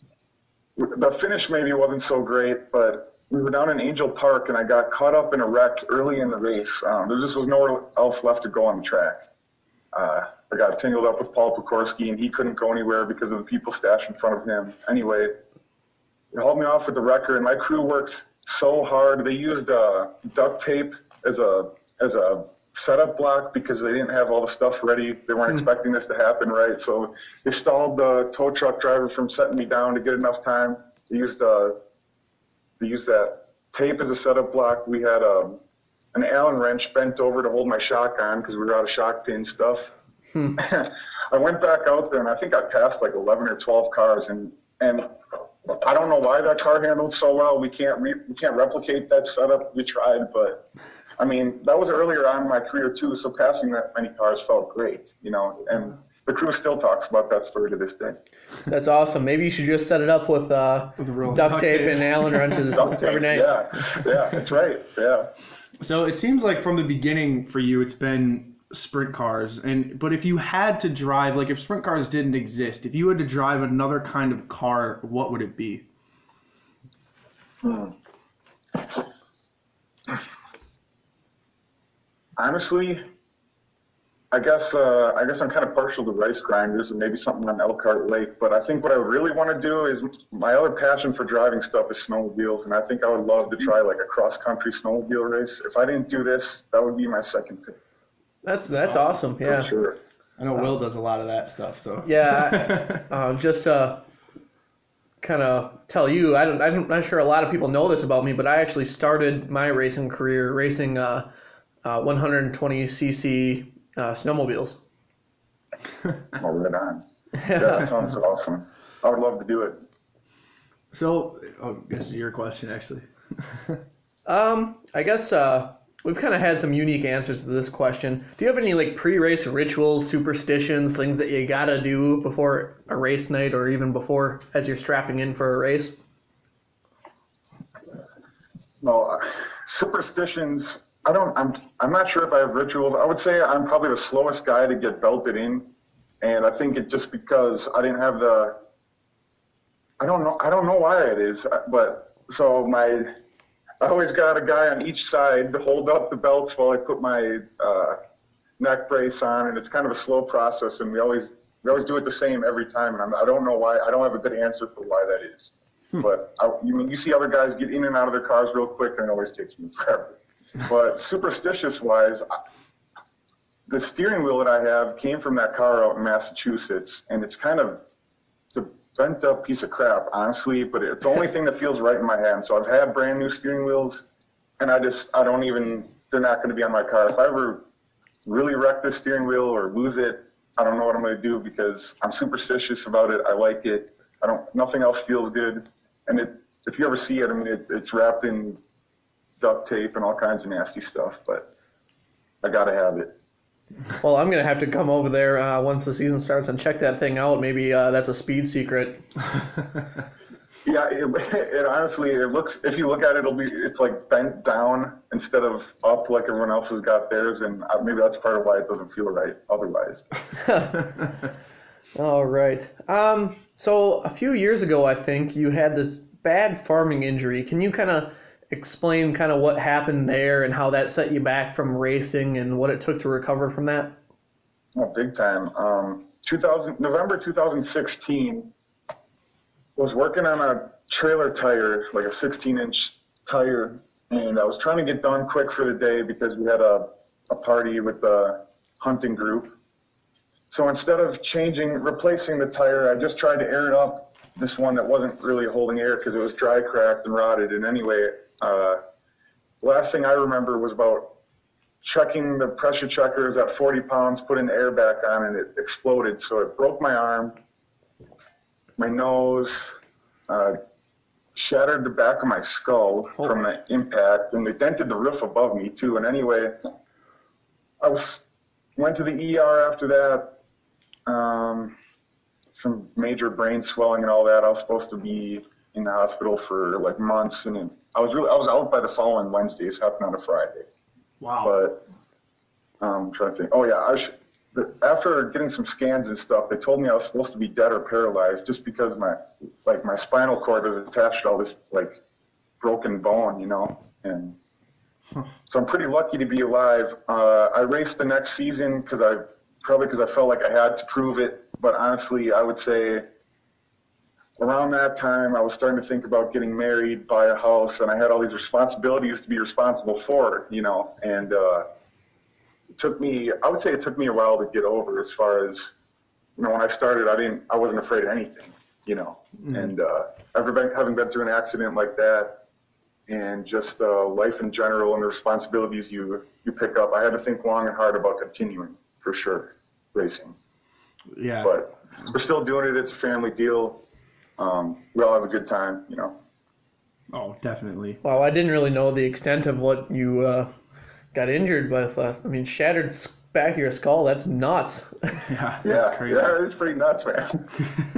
the finish maybe wasn't so great, but we were down in Angel Park and I got caught up in a wreck early in the race. Um, there just was nowhere else left to go on the track. Uh, I got tangled up with Paul Pokorski and he couldn't go anywhere because of the people stashed in front of him. Anyway, they hauled me off with the wrecker and my crew worked so hard. They used uh, duct tape as a as a setup block because they didn't have all the stuff ready. They weren't Hmm. expecting this to happen, right? So they stalled the tow truck driver from setting me down to get enough time. They used uh, they used that tape as a setup block. We had a an Allen wrench bent over to hold my shock on because we were out of shock pin stuff. Hmm. I went back out there and I think I passed like eleven or twelve cars and and I don't know why that car handled so well. We can't re- we can't replicate that setup. We tried, but I mean that was earlier on in my career too. So passing that many cars felt great, you know. And the crew still talks about that story to this day. That's awesome. Maybe you should just set it up with uh, With a real duct duct tape tape. and Allen wrenches Duct tape, every night. yeah, yeah, that's right, yeah. So it seems like from the beginning for you, it's been sprint cars. And but if you had to drive, like if sprint cars didn't exist, if you had to drive another kind of car, what would it be? Hmm. Honestly, I guess uh, I guess I'm kind of partial to race grinders and maybe something on Elkhart Lake. But I think what I really want to do is my other passion for driving stuff is snowmobiles, and I think I would love to try like a cross country snowmobile race. If I didn't do this, that would be my second pick That's that's awesome. for Yeah. sure. I know Will does a lot of that stuff. So Yeah. uh, just uh, kind of tell you, I don't, I'm not sure a lot of people know this about me, but I actually started my racing career racing uh, uh, one hundred twenty c c uh, snowmobiles. Oh, right on. Yeah, that sounds awesome. I would love to do it. So, oh, this is your question actually. Um, I guess uh, we've kind of had some unique answers to this question. Do you have any like pre-race rituals, superstitions, things that you gotta do before a race night, or even before as you're strapping in for a race? No, uh, superstitions. I don't. I'm. I'm not sure if I have rituals. I would say I'm probably the slowest guy to get belted in, and I think it just because I didn't have the. I don't know. I don't know why it is, but so my. I always got a guy on each side to hold up the belts while I put my uh, neck brace on, and it's kind of a slow process. And we always we always do it the same every time, and I'm, I don't know why. I don't have a good answer for why that is. Hmm. But I, you mean you see other guys get in and out of their cars real quick, and it always takes me forever. But superstitious-wise, the steering wheel that I have came from that car out in Massachusetts, and it's kind of it's a bent-up piece of crap, honestly. But it's the only thing that feels right in my hand. So I've had brand new steering wheels, and I just I don't even they're not going to be on my car. If I ever really wreck this steering wheel or lose it, I don't know what I'm going to do because I'm superstitious about it. I like it. I don't. Nothing else feels good. And it, if you ever see it, I mean, it, it's wrapped in duct tape and all kinds of nasty stuff. But I got to have it. Well, I'm going to have to come over there uh, once the season starts and check that thing out. Maybe uh, that's a speed secret. Yeah, it, it honestly, it looks, if you look at it, it'll be, it's like bent down instead of up like everyone else has got theirs. And maybe that's part of why it doesn't feel right otherwise. All right. Um, so a few years ago, I think you had this bad farming injury. Can you kind of explain kind of what happened there and how that set you back from racing and what it took to recover from that? Oh, big time. Um, two thousand November two thousand sixteen, was working on a trailer tire, like a sixteen inch tire, and I was trying to get done quick for the day because we had a, a party with the hunting group. So instead of changing, replacing the tire, I just tried to air it up, this one that wasn't really holding air because it was dry, cracked, and rotted. And anyway, uh, last thing I remember was about checking the pressure checkers at forty pounds, putting the air back on, and it exploded. So it broke my arm, my nose, uh, shattered the back of my skull oh. from the impact, and it dented the roof above me too. And anyway, I was went to the E R after that. Um, some major brain swelling and all that. I was supposed to be in the hospital for like months, and it, I was really I was out by the following Wednesday. It happened on a Friday. Wow. But um, I'm trying to think. Oh yeah, I sh- the, after getting some scans and stuff, they told me I was supposed to be dead or paralyzed just because my like my spinal cord was attached to all this like broken bone, you know. And huh. so I'm pretty lucky to be alive. Uh, I raced the next season because I probably because I felt like I had to prove it. But honestly, I would say around that time, I was starting to think about getting married, buy a house, and I had all these responsibilities to be responsible for, you know. And uh, it took me, I would say it took me a while to get over as far as, you know, when I started, I didn't, I wasn't afraid of anything, you know. Mm. And uh, after been, having been through an accident like that and just uh, life in general and the responsibilities you, you pick up, I had to think long and hard about continuing, for sure, racing. Yeah. But we're still doing it. It's a family deal. Um, we all have a good time, you know. Oh, definitely. Well, I didn't really know the extent of what you uh, got injured with. Uh, I mean, shattered back of your skull, that's nuts. Yeah, that's yeah, crazy. Yeah, it's pretty nuts, man.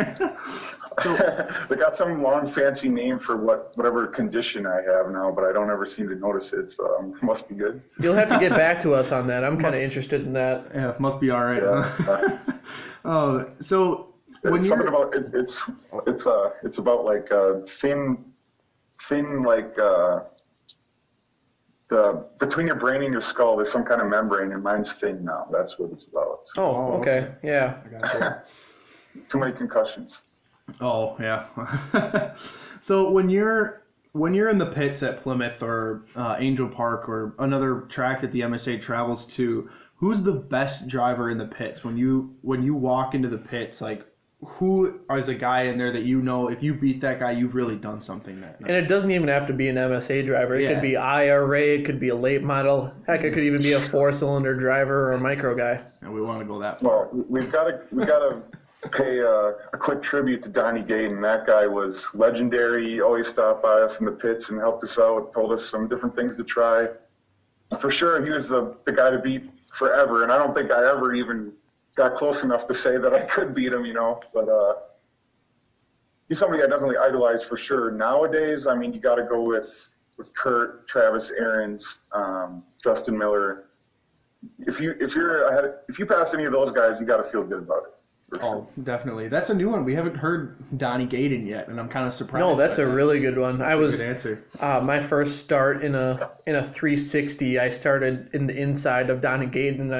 They got some long, fancy name for what whatever condition I have now, but I don't ever seem to notice it, so um, it must be good. You'll have to get back to us on that. I'm kind of interested in that. Yeah, it must be all right. Yeah. Oh, so when it's you're... something about it's it's it's uh it's about like uh thin thin like uh the between your brain and your skull there's some kind of membrane, and mine's thin now. That's what it's about. Oh, okay, yeah. I got you. Too many concussions. Oh yeah. So when you're when you're in the pits at Plymouth or uh, Angel Park or another track that the M S A travels to, who's the best driver in the pits? When you when you walk into the pits, like who is a guy in there that you know if you beat that guy, you've really done something that night? And it doesn't even have to be an M S A driver. It Yeah. could be I R A, it could be a late model. Heck, it could even be a four-cylinder driver or a micro guy. And we want to go that far. Well, we've got to we got to pay a, a quick tribute to Donnie Gaten. That guy was legendary. He always stopped by us in the pits and helped us out, told us some different things to try. For sure, he was the, the guy to beat forever, and I don't think I ever even got close enough to say that I could beat him, you know. But uh, he's somebody I definitely idolize for sure. Nowadays, I mean, you got to go with, with Kurt, Travis Aarons, um, Justin Miller. If you if you're ahead, if you pass any of those guys, you got to feel good about it. For sure. Oh, definitely. That's a new one. We haven't heard Donnie Gaten yet, and I'm kind of surprised. No, that's by a that. really good one. That's I a was good answer. Uh, my first start in a in a three sixty. I started in the inside of Donnie Gaten, and I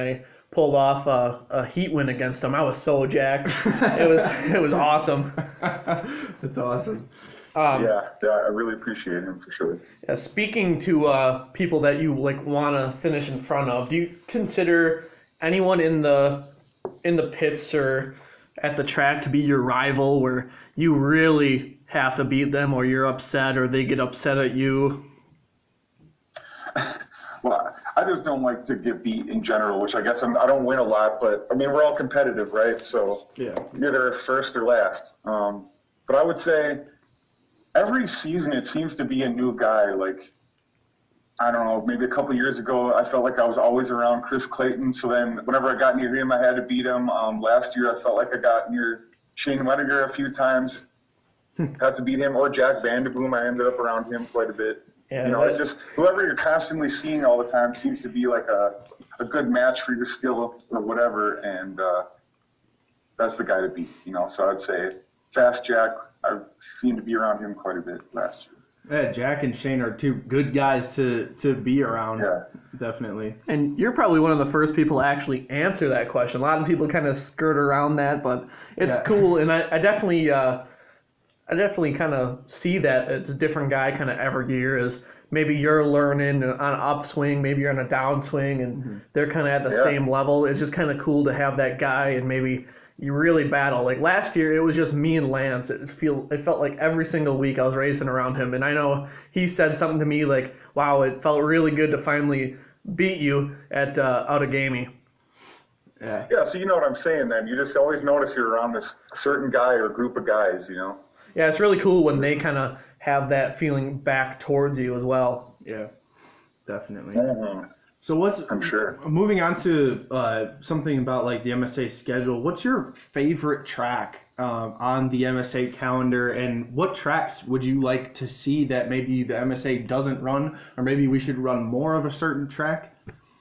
pulled off a, a heat win against them. I was so jacked. It was it was awesome. That's awesome. Um, yeah, yeah, I really appreciate him for sure. yeah, speaking to uh, people that you like want to finish in front of, do you consider anyone in the in the pits or at the track to be your rival, where you really have to beat them, or you're upset, or they get upset at you? Well, I just don't like to get beat in general, which I guess I'm, I don't win a lot, but I mean, we're all competitive, right? So Yeah. either first or last. Um, but I would say every season it seems to be a new guy. Like, I don't know, maybe a couple of years ago, I felt like I was always around Chris Clayton. So then whenever I got near him, I had to beat him. Um, last year, I felt like I got near Shane Wettiger a few times, had to beat him, or Jack Vanderboom. I ended up around him quite a bit. Yeah, you know, that- it's just whoever you're constantly seeing all the time seems to be like a, a good match for your skill or whatever, and uh, that's the guy to beat, you know. So I'd say Fast Jack, I seemed to be around him quite a bit last year. Yeah, Jack and Shane are two good guys to, to be around. Yeah. Definitely. And you're probably one of the first people to actually answer that question. A lot of people kind of skirt around that, but it's Yeah. cool. And I, I definitely, uh, I definitely kind of see that it's a different guy kind of every year. Is maybe you're learning on an upswing, maybe you're on a downswing, and Mm-hmm. they're kind of at the Yeah. same level. It's just kind of cool to have that guy, and maybe you really battle. Like last year, it was just me and Lance. It feel it felt like every single week I was racing around him, and I know he said something to me like, "Wow, it felt really good to finally beat you at uh, Outagamie." Yeah. Yeah, so you know what I'm saying then. You just always notice you're around this certain guy or group of guys, you know. Yeah, it's really cool when they kind of have that feeling back towards you as well. Yeah. Definitely. Mhm. So what's I'm sure. moving on to uh, something about like the M S A schedule? What's your favorite track um, on the M S A calendar, and what tracks would you like to see that maybe the M S A doesn't run, or maybe we should run more of a certain track?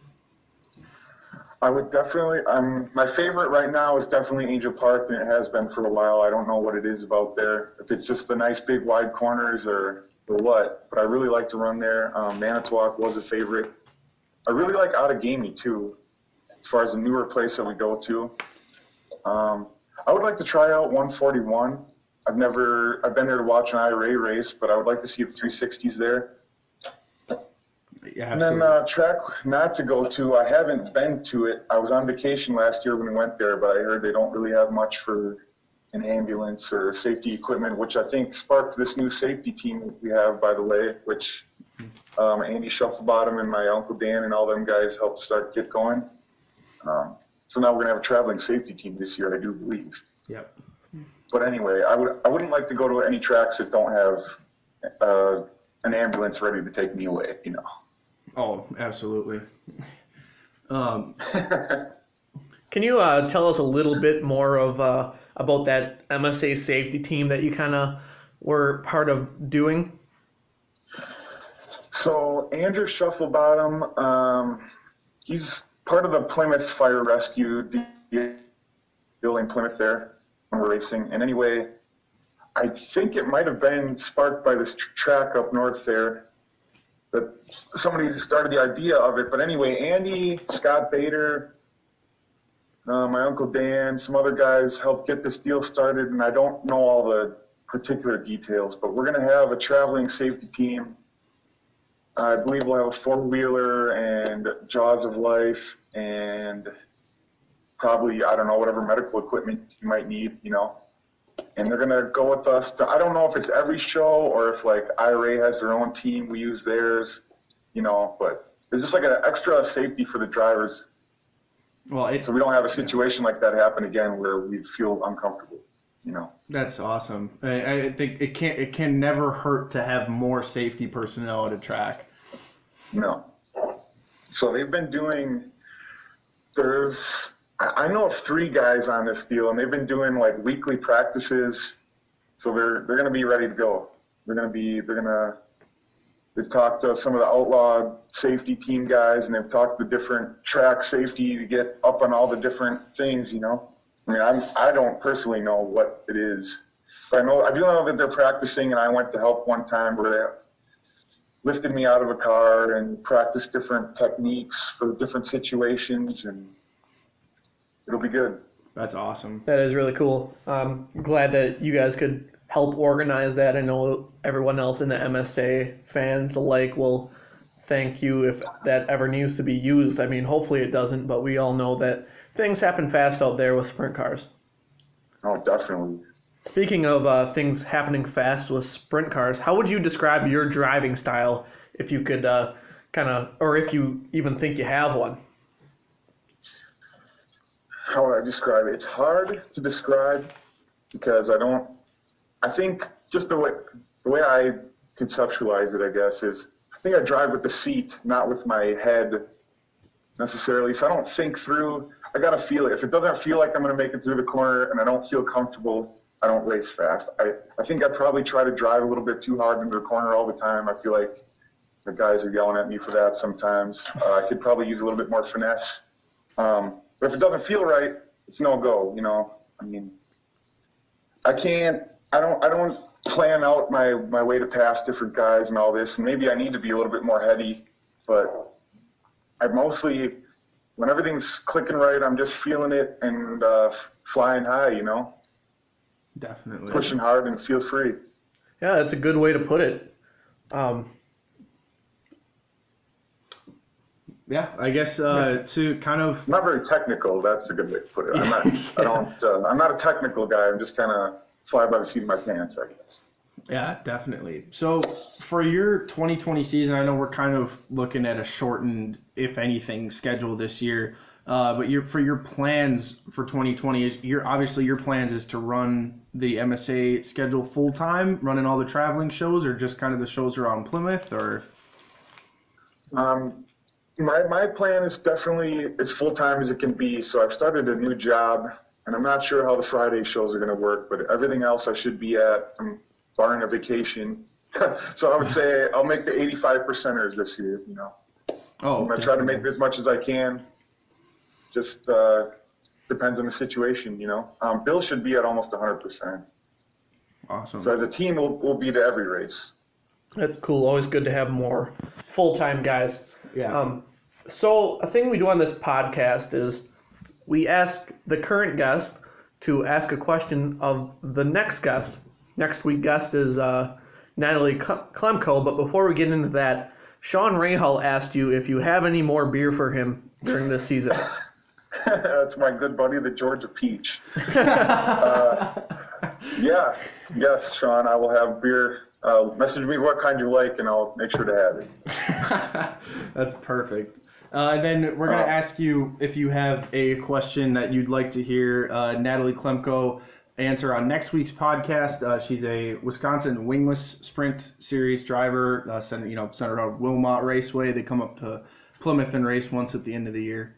I would definitely, um, my favorite right now is definitely Angel Park, and it has been for a while. I don't know what it is about there, if it's just the nice big wide corners or, or what, but I really like to run there. Um, Manitowoc was a favorite. I really like Outagamie too, as far as a newer place that we go to. Um, I would like to try out one forty-one. I've never, I've been there to watch an I R A race, but I would like to see the three sixties there. Yeah, And then uh, track not to go to, I haven't been to it. I was on vacation last year when we went there, but I heard they don't really have much for an ambulance or safety equipment, which I think sparked this new safety team we have, by the way, which um, Andy Shufflebottom and my Uncle Dan and all them guys helped start get going. Um, so now we're going to have a traveling safety team this year, I do believe. Yep. But anyway, I, would, I wouldn't like to go to any tracks that don't have uh, an ambulance ready to take me away, you know. Oh, absolutely. Um, Can you uh, tell us a little bit more of uh, about that M S A safety team that you kind of were part of doing? So Andrew Shufflebottom, um, he's part of the Plymouth Fire Rescue deal in Plymouth there when we're racing. And anyway, I think it might have been sparked by this tr- track up north there that somebody started the idea of it. But anyway, Andy, Scott Bader, uh, my Uncle Dan, some other guys helped get this deal started, and I don't know all the particular details, but we're going to have a traveling safety team. I believe we'll have a four-wheeler and Jaws of Life and probably, I don't know, whatever medical equipment you might need, you know. And they're going to go with us to, I don't know if it's every show or if, like, I R A has their own team, we use theirs, you know, but it's just like an extra safety for the drivers well, it, so we don't have a situation like that happen again where we feel uncomfortable, you know. that's awesome. I, I think it can't. It can never hurt to have more safety personnel at a track. No. So they've been doing, there's, I I know of three guys on this deal, and they've been doing like weekly practices. So they're they're going to be ready to go. They're going to be, they're going to, they've talked to some of the outlaw safety team guys, and they've talked to different track safety to get up on all the different things, you know. I mean, I'm, I don't personally know what it is, but I know, I do know that they're practicing, and I went to help one time where they lifted me out of a car and practiced different techniques for different situations, and it'll be good. That's awesome. That is really cool. I'm glad that you guys could help organize that. I know everyone else in the M S A, fans alike, will thank you if that ever needs to be used. I mean, hopefully it doesn't, but we all know that things happen fast out there with sprint cars. Oh, definitely. Speaking of uh, things happening fast with sprint cars, how would you describe your driving style, if you could uh, kind of, or if you even think you have one? How would I describe it? It's hard to describe because I don't, I think just the way, the way I conceptualize it, I guess, is I think I drive with the seat, not with my head necessarily. So I don't think through, I got to feel it. If it doesn't feel like I'm going to make it through the corner and I don't feel comfortable, I don't race fast. I, I think I probably try to drive a little bit too hard into the corner all the time. I feel like the guys are yelling at me for that sometimes. Uh, I could probably use a little bit more finesse. Um, but if it doesn't feel right, it's no go, you know. I mean, I can't, I don't, I don't plan out my, my way to pass different guys and all this. And maybe I need to be a little bit more heady, but I mostly, when everything's clicking right, I'm just feeling it and uh, flying high, you know. Definitely. Pushing hard and feel free. Yeah, that's a good way to put it. Um, Yeah, I guess uh, to kind of Not very technical. That's a good way to put it. I'm not. I don't. Uh, I'm not a technical guy. I'm just kind of fly by the seat of my pants, I guess. Yeah, definitely. So for your twenty twenty season, I know we're kind of looking at a shortened, if anything, schedule this year. Uh, but your for your plans for twenty twenty is your obviously your plans is to run the M S A schedule full time, running all the traveling shows, or just kind of the shows around Plymouth, or. Um, my my plan is definitely as full time as it can be. So I've started a new job, and I'm not sure how the Friday shows are going to work, but everything else I should be at, um, barring a vacation. So I would say I'll make the eighty-five percenters this year. You know, Oh, I'm going to try to make as much as I can. Just uh, depends on the situation, you know. Um, Bill should be at almost one hundred percent. Awesome. So as a team, we'll, we'll be to every race. That's cool. Always good to have more full-time guys. Yeah. Um, so a thing we do on this podcast is we ask the current guest to ask a question of the next guest. Next week's guest is uh, Natalie Klemko, but before we get into that, Sean Rahal asked you if you have any more beer for him during this season. That's my good buddy, the Georgia Peach. uh, yeah, yes, Sean, I will have beer. Uh, message me what kind you like, and I'll make sure to have it. That's perfect. Uh, and then we're going to Uh, ask you if you have a question that you'd like to hear uh, Natalie Klemko answer on next week's podcast. Uh, she's a Wisconsin Wingless Sprint Series driver, uh, center, you know, centered on Wilmot Raceway. They come up to Plymouth and race once at the end of the year.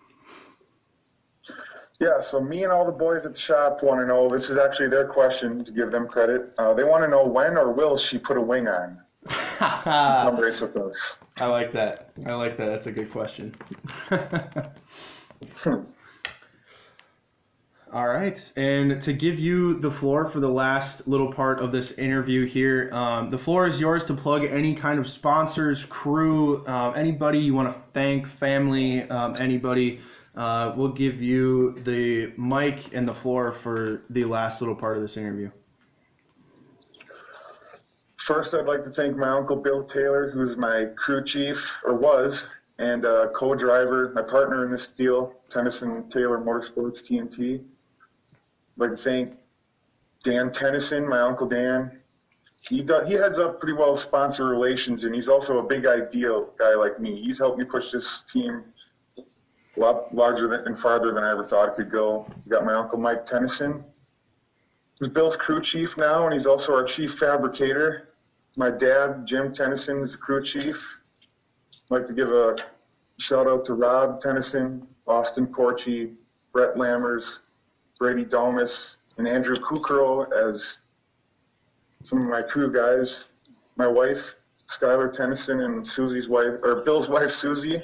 Yeah, so me and all the boys at the shop want to know, this is actually their question, to give them credit. Uh, they want to know when or will she put a wing on? Come race with us. I like that. I like that. That's a good question. All right. And to give you the floor for the last little part of this interview here, um, the floor is yours to plug any kind of sponsors, crew, uh, anybody you want to thank, family, um, anybody. Uh, we'll give you the mic and the floor for the last little part of this interview. First, I'd like to thank my uncle Bill Taylor, who's my crew chief, or was, and uh, co-driver, my partner in this deal, Tennyson Taylor Motorsports, T N T. I'd like to thank Dan Tennyson, my uncle Dan. He does, he heads up pretty well sponsor relations, and he's also a big idea guy like me. He's helped me push this team a lot larger than, and farther than I ever thought it could go. We got my uncle Mike Tennyson, who's Bill's crew chief now, and he's also our chief fabricator. My dad, Jim Tennyson, is the crew chief. I'd like to give a shout out to Rob Tennyson, Austin Porchy, Brett Lammers, Brady Dalmas, and Andrew Kukro as some of my crew guys. My wife, Skylar Tennyson, and Susie's wife, or Bill's wife, Susie.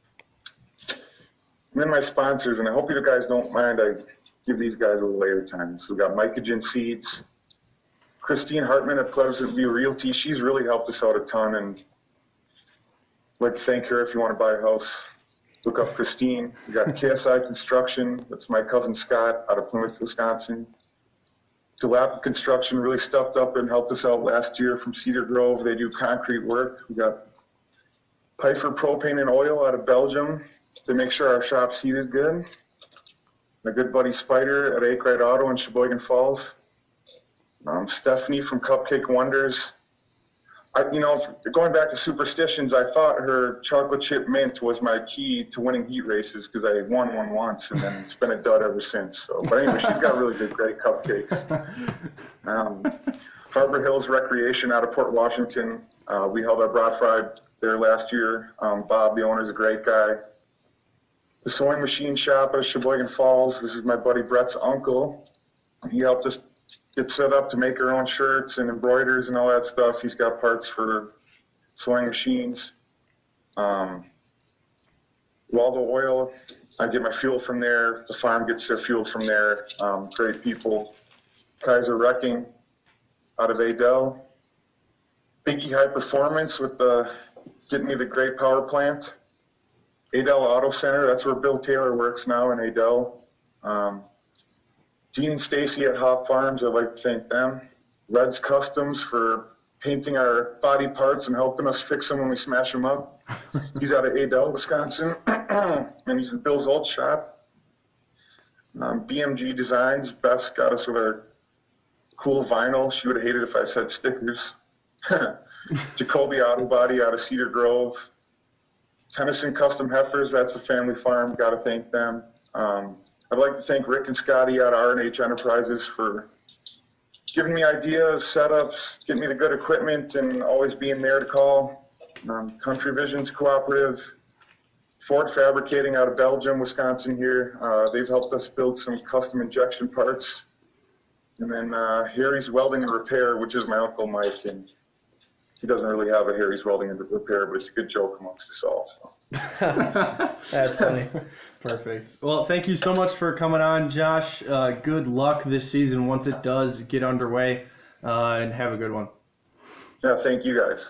And then my sponsors, and I hope you guys don't mind, I give these guys a little later time. So we got Mycogen Seeds, Christine Hartman at Pleasant View Realty. She's really helped us out a ton, and I'd like to thank her if you want to buy a house. Look up Christine. We got K S I Construction. That's my cousin Scott out of Plymouth, Wisconsin. Jalapa Construction really stepped up and helped us out last year from Cedar Grove. They do concrete work. We got Pfeiffer Propane and Oil out of Belgium. They make sure our shop's heated good. My good buddy Spider at Akrite Auto in Sheboygan Falls. Um, Stephanie from Cupcake Wonders. I, you know, going back to superstitions, I thought her chocolate chip mint was my key to winning heat races because I won one once and then it's been a dud ever since. So, but anyway, she's got really good, great cupcakes. Um, Harbor Hills Recreation out of Port Washington. Uh, we held our brat fry there last year. Um, Bob, the owner's a great guy. The Sewing Machine Shop out of Sheboygan Falls. This is my buddy Brett's uncle. He helped us get set up to make our own shirts and embroiders and all that stuff. He's got parts for sewing machines. Um, Waldo Oil, I get my fuel from there. The farm gets their fuel from there. Um, great people. Kaiser Wrecking out of Adel. Biggie High Performance with the getting me the great power plant. Adel Auto Center, that's where Bill Taylor works now in Adel. Um, Dean and Stacy at Hop Farms, I'd like to thank them. Red's Customs for painting our body parts and helping us fix them when we smash them up. He's out of Adel, Wisconsin, and he's in Bill's old shop. Um, B M G Designs, Beth got us with our cool vinyl. She would have hated if I said stickers. Jacoby Auto Body out of Cedar Grove. Tennyson Custom Heifers, that's a family farm, got to thank them. Um, I'd like to thank Rick and Scotty at R and H Enterprises for giving me ideas, setups, getting me the good equipment, and always being there to call. Um, Country Visions Cooperative, Ford Fabricating out of Belgium, Wisconsin here. Uh, they've helped us build some custom injection parts. And then uh, Harry's Welding and Repair, which is my Uncle Mike, and he doesn't really have a Harry's Welding and Repair, but it's a good joke amongst us all. So. That's funny. Perfect. Well, thank you so much for coming on, Josh. Uh, good luck this season once it does get underway, uh, and have a good one. Yeah, thank you guys.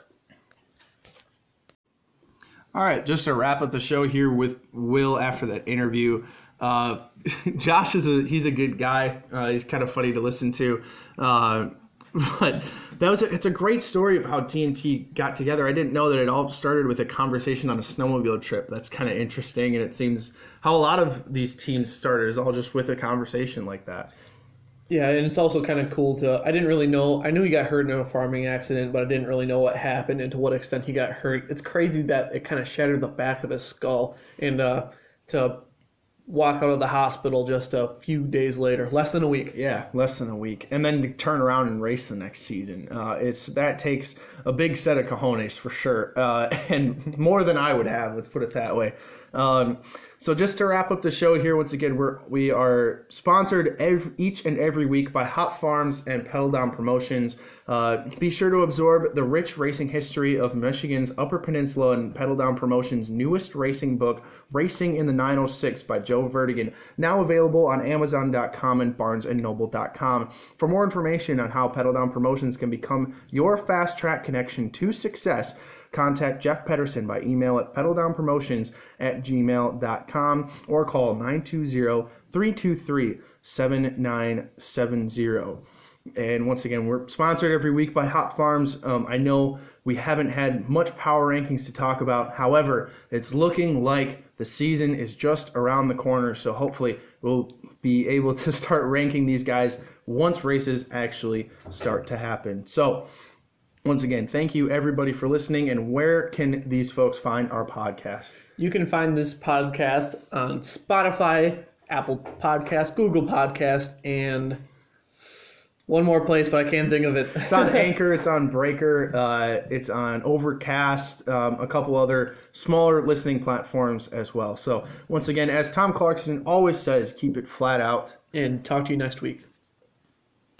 All right, just to wrap up the show here with Will after that interview. Uh, Josh is a he's a good guy. Uh, he's kind of funny to listen to. Uh, But that was a, it's a great story of how T N T got together. I didn't know that it all started with a conversation on a snowmobile trip. That's kind of interesting, and it seems how a lot of these teams started is all just with a conversation like that. Yeah, and it's also kind of cool to, I didn't really know, I knew he got hurt in a farming accident, but I didn't really know what happened and to what extent he got hurt. It's crazy that it kind of shattered the back of his skull, and uh, to walk out of the hospital just a few days later, less than a week. Yeah, less than a week, and then to turn around and race the next season. Uh, it's that takes a big set of cojones for sure, uh, and more than I would have. Let's put it that way. Um, so just to wrap up the show here, once again, we're we are sponsored every, each and every week by Hop Farms and Pedal Down Promotions. Uh, be sure to absorb the rich racing history of Michigan's Upper Peninsula and Pedal Down Promotions' newest racing book, Racing in the nine oh six by Joe Vertigan, now available on Amazon dot com and Barnes and Noble dot com. For more information on how Pedal Down Promotions can become your fast track connection to success, contact Jeff Pedersen by email at pedaldownpromotions at gmail dot com or call nine two zero, three two three, seven nine seven zero. And once again, we're sponsored every week by Hop Farms. Um, I know we haven't had much power rankings to talk about. However, it's looking like the season is just around the corner. So hopefully we'll be able to start ranking these guys once races actually start to happen. So once again, thank you everybody for listening. And where can these folks find our podcast? You can find this podcast on Spotify, Apple Podcast, Google Podcast, and one more place, but I can't think of it. It's on Anchor, it's on Breaker, uh, it's on Overcast, um, a couple other smaller listening platforms as well. So once again, as Tom Clarkson always says, keep it flat out. And talk to you next week.